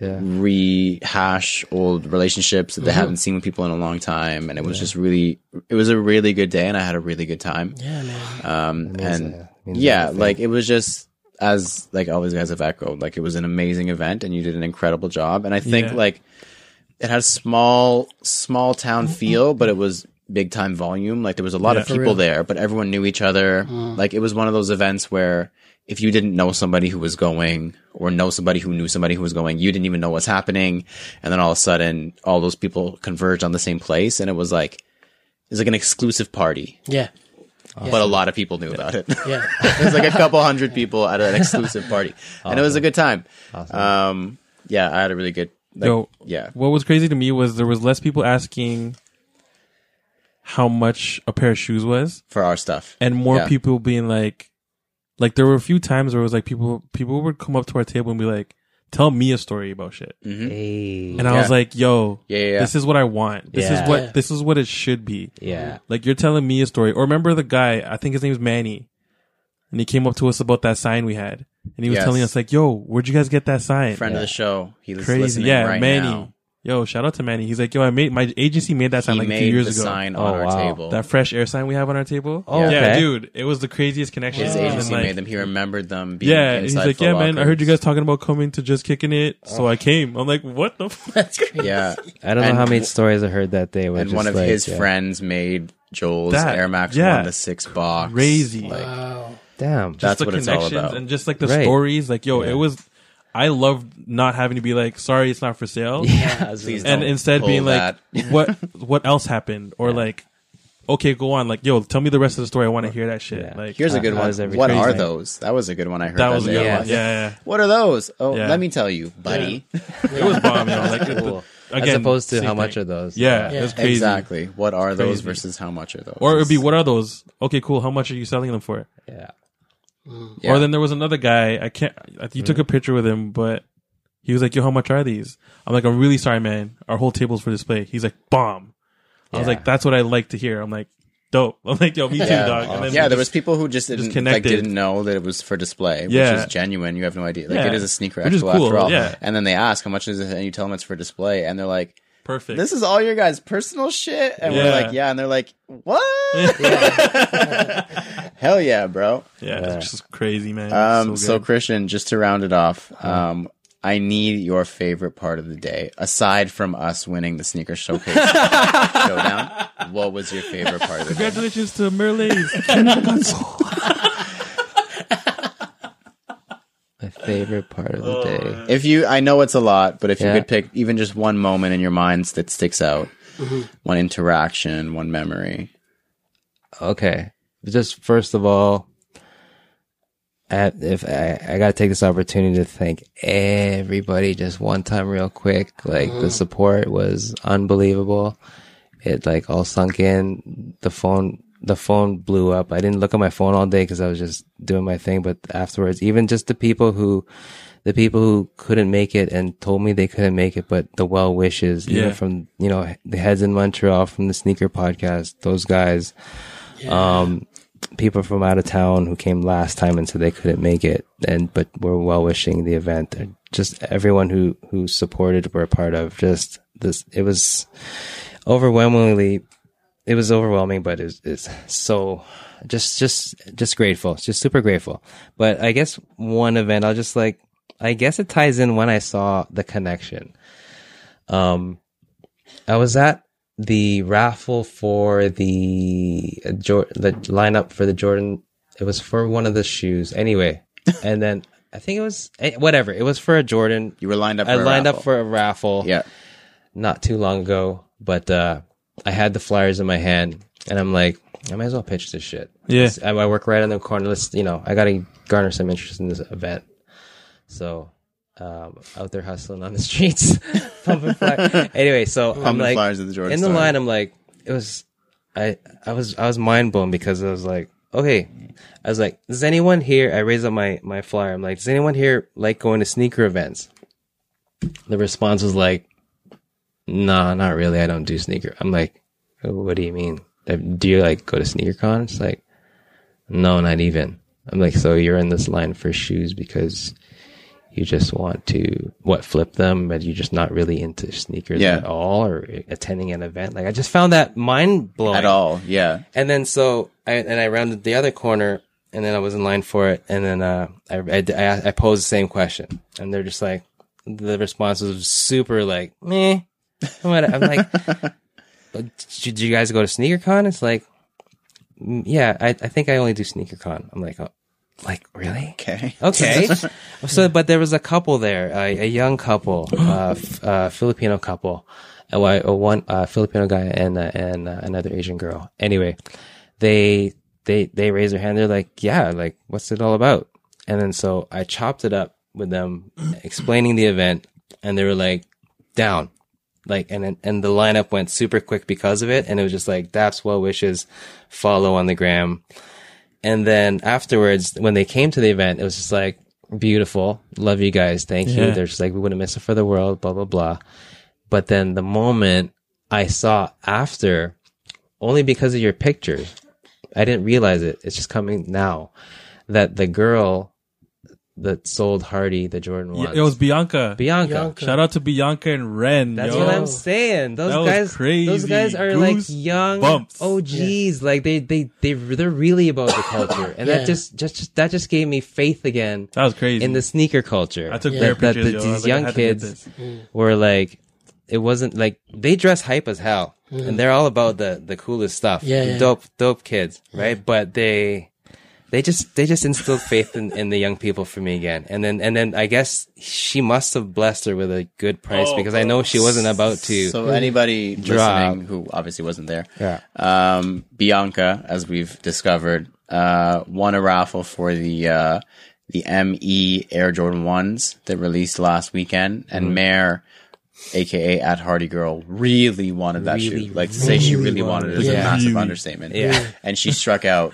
rehash old relationships that they haven't seen with people in a long time. And it was just really, it was a really good day, and I had a really good time. Yeah, man. And like it was just, as like all these guys have echoed, like it was an amazing event, and you did an incredible job. And I think like it had a small town feel, but it was big time volume. Like there was a lot of people there, but everyone knew each other. Like it was one of those events where if you didn't know somebody who was going, or know somebody who knew somebody who was going, you didn't even know what's happening. And then all of a sudden all those people converged on the same place, and it was like an exclusive party. Yeah. But a lot of people knew about it. Yeah. It was like a couple hundred people at an exclusive party, and it was a good time. Yeah, I had a really good. Like, What was crazy to me was there was less people asking how much a pair of shoes was for our stuff, and more people being like there were a few times where it was like people would come up to our table and be like, tell me a story about shit. Hey. And I was like, yo, Yeah. this is what I want. This Yeah. is what this is what it should be. Yeah. Like you're telling me a story. Or remember the guy, I think his name's Manny. And he came up to us about that sign we had. And he was telling us like, yo, where'd you guys get that sign? friend of the show. He was Crazy. listening Yeah, right Manny. now. Yo, shout out to Manny. He's like, yo, my agency made that sign He like a made few years the ago. sign on our table. That fresh air sign we have on our table. Oh, yeah, okay. dude, it was the craziest connection. His And agency like, made them. He remembered them. Being yeah, and he's inside like, Foot yeah, man, I heard you Lockers. guys talking about coming to Just Kicking It, so I came. I'm like, what the fuck? That's crazy. Yeah, I don't know And how many stories I heard that day. and one of his friends made Joel's Air Max 1 the 6 box. Crazy. Like, Wow. Damn. That's the what it's all connections about. and just like the Right. stories. Like, yo, it was. I loved not having to be like, sorry, it's not for sale. Please And don't instead pull being like, that. what else happened? Or like, okay, go on. Like, yo, tell me the rest of the story. I want to hear that shit. Yeah. Like, Here's a good How one. is every What crazy are night? those? That was a good one I heard. that was a good day. one. Yeah. What are those? Oh, Yeah. let me tell you, buddy. It was bomb, yo. Like, Cool. again, As opposed to same how much thing. are those? Yeah, it was crazy. Exactly. What are those Crazy. versus how much are those? Or it would be, what are those? Okay, cool. How much are you selling them for? Yeah. Yeah. Or then there was another guy. You took a picture with him, but he was like, yo, how much are these? I'm like, I'm really sorry, man. Our whole table's for display. He's like, bomb. I was like, that's what I like to hear. I'm like, dope. I'm like, yo, me too, dog. And then Yeah, we there just- was people who just didn't connected. didn't know that it was for display, which Yeah. is genuine. You have no idea. Like Yeah. it is a sneaker Which is expo cool, after all. yeah. And then they ask how much is it, and you tell them it's for display, and they're like, perfect. "This is all your guys' personal shit," and we're Yeah. like, "Yeah," and they're like, "What?" Hell yeah, bro. yeah, it's just crazy, man. So good. Christian, just to round it off, I need your favorite part of the day, aside from us winning the sneaker showcase showdown. What was your favorite part of the day? Congratulations to Merlays. My favorite part of the day. If you, I know it's a lot, but if you Yeah. could pick even just one moment in your mind that sticks out, one interaction, one memory. Okay, just first of all, I gotta take this opportunity to thank everybody just one time real quick. Like the support was unbelievable. It like all sunk in. The phone blew up. I didn't look at my phone all day because I was just doing my thing. But afterwards, even just the people who couldn't make it and told me they couldn't make it, but the well wishes, even from, the heads in Montreal from the Sneaker Podcast, those guys, people from out of town who came last time and said they couldn't make it but were well wishing the event. And just everyone who supported, were a part of just this. It was overwhelming, but it's so just grateful, just super grateful. But I guess one event I guess it ties in when I saw the connection. I was at the raffle for the lineup for the Jordan. It was for one of the shoes anyway. And then I think it was whatever. It was for a Jordan. You were lined up for I a lined raffle. up for a raffle. Yeah. Not too long ago, but I had the flyers in my hand and I'm like, I might as well pitch this shit. Yeah. I work right in the corner. I got to garner some interest in this event. So, out there hustling on the streets, pumping flyers. Anyway, so I'm Pumping like, flyers at the Jordan in the store. line, I'm like, I was mind blown because I was like, okay, I was like, does anyone here, I raised up my flyer. I'm like, does anyone here like going to sneaker events? The response was like, nah, not really. I don't do sneaker. I'm like, oh, what do you mean? Do you like go to sneaker con? It's like, no, not even. I'm like, so you're in this line for shoes because you just want to flip them, but you're just not really into sneakers at all, or attending an event. Like I just found that mind blowing At all, yeah. And then so I rounded the other corner, and then I was in line for it, and then I posed the same question, and they're just like, the response was super like meh. I'm like, did you guys go to SneakerCon? It's like, yeah, I think I only do SneakerCon. I'm like, oh. Like, really? Okay. So, but there was a couple there, a young couple, Filipino couple, one Filipino guy and another Asian girl. Anyway, they raised their hand. They're like, yeah, like, what's it all about? And then so I chopped it up with them, explaining the event, and they were like, down. Like, and the lineup went super quick because of it. And it was just like, that's well wishes, follow on the gram. And then afterwards, when they came to the event, it was just like, beautiful. Love you guys. Thank you. They're just like, we wouldn't miss it for the world, blah, blah, blah. But then the moment I saw after, only because of your pictures, I didn't realize it. It's just coming now, that the girl that sold Hardy the Jordan 1s. It was Bianca. Bianca. Shout out to Bianca and Ren. That's yo. what I'm saying. That was crazy. Those guys are like Goose young bumps. OGs. Like they're really about the culture, and that just gave me faith again. That was crazy. In the sneaker culture. I took bare pictures, yo. I was These like, I young had to get kids this. were like, it wasn't like they dress hype as hell, and they're all about the coolest stuff. Dope kids, right? But they just instilled faith in the young people for me again. And then I guess she must have blessed her with a good price because I know she wasn't about to. So anybody drop. listening who obviously wasn't there, Yeah. Bianca, as we've discovered, won a raffle for the ME Air Jordan 1s that released last weekend, and Mare, aka at Hardy Girl, really wanted that shoe. Like, to say she really wanted it is a massive understatement. Yeah. And she struck out.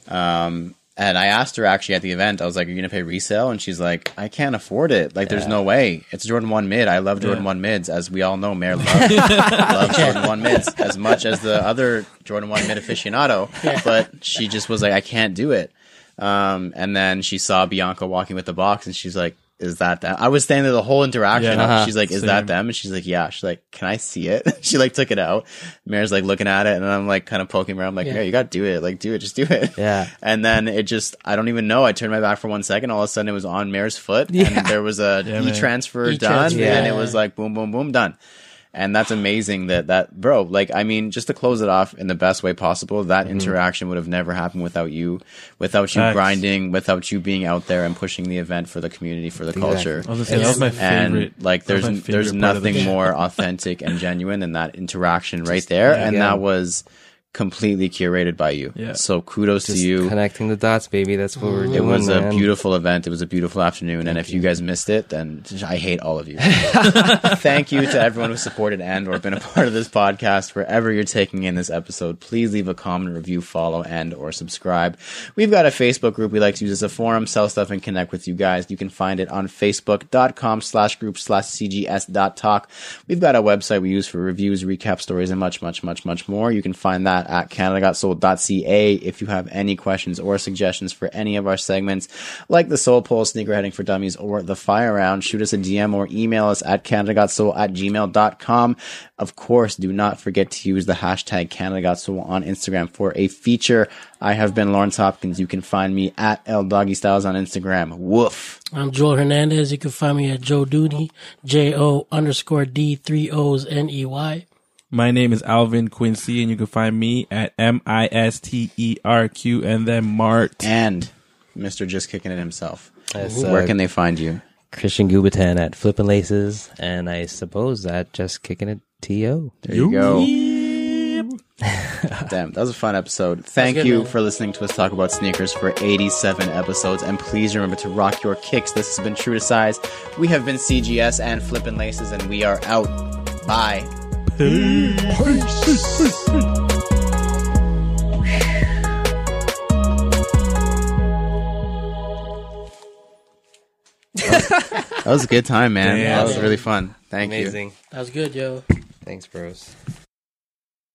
And I asked her actually at the event, I was like, are you going to pay resale? And she's like, I can't afford it. Like, there's no way. It's Jordan 1 mid. I love Jordan 1 mids. As we all know, Mare loves Jordan 1 mids as much as the other Jordan 1 mid aficionado. But she just was like, I can't do it. And then she saw Bianca walking with the box, and she's like, is that them? I was standing there the whole interaction. Yeah. She's like, is that them? And she's like, yeah. She's like, can I see it? She like took it out. Mare's like looking at it, and I'm like kind of poking her. I'm like, Mare, you got to do it. Like, do it. Just do it. Yeah. And then it just, I don't even know. I turned my back for 1 second. All of a sudden it was on Mare's foot, and there was a e-transfer done, Yeah. and it was like boom, boom, boom, done. And that's amazing that bro, like, I mean, just to close it off in the best way possible, that interaction would have never happened without you Facts. grinding, without you being out there and pushing the event for the community, for the culture. I was gonna say, that was my favorite. And like, that was my there's favorite part of the nothing show. more authentic and genuine than that interaction right there. And that was completely curated by you. Yeah. So kudos to you. Connecting the dots, baby. That's what we're doing. It was man. a beautiful event. It was a beautiful afternoon. And if you guys missed it, then I hate all of you. Thank you to everyone who supported and or been a part of this podcast. Wherever you're taking in this episode, please leave a comment, review, follow, and or subscribe. We've got a Facebook group we like to use as a forum, sell stuff, and connect with you guys. You can find it on facebook.com/group/cgs.talk. We've got a website we use for reviews, recap stories, and much, much, much, much more. You can find that at canadagotsold.ca. If you have any questions or suggestions for any of our segments, like the Soul Poll, Sneakerheading for Dummies, or the Fire Round, shoot us a DM or email us at canadagotsoul@gmail.com. Of course, do not forget to use the hashtag CanadaGotSoul on Instagram for a feature. I have been Lawrence Hopkins. You can find me at LDoggyStyles on Instagram. Woof. I'm Joel Hernandez. You can find me at Joe Dooney, JO_D3OsNEY. My name is Alvin Quincy, and you can find me at MISTERQ and then Mart. And Mr. Just Kicking It himself. That's, Where can they find you? Christian Gubatan at Flippin' Laces, and I suppose that Just Kicking It TO. There you go. Damn, that was a fun episode. Thank good, you man. for listening to us talk about sneakers for 87 episodes. And please remember to rock your kicks. This has been True to Size. We have been CGS and Flippin' Laces, and we are out. Bye. That was a good time, man. Yeah. That was really fun. Thank you. Amazing. That was good, yo. Thanks, bros.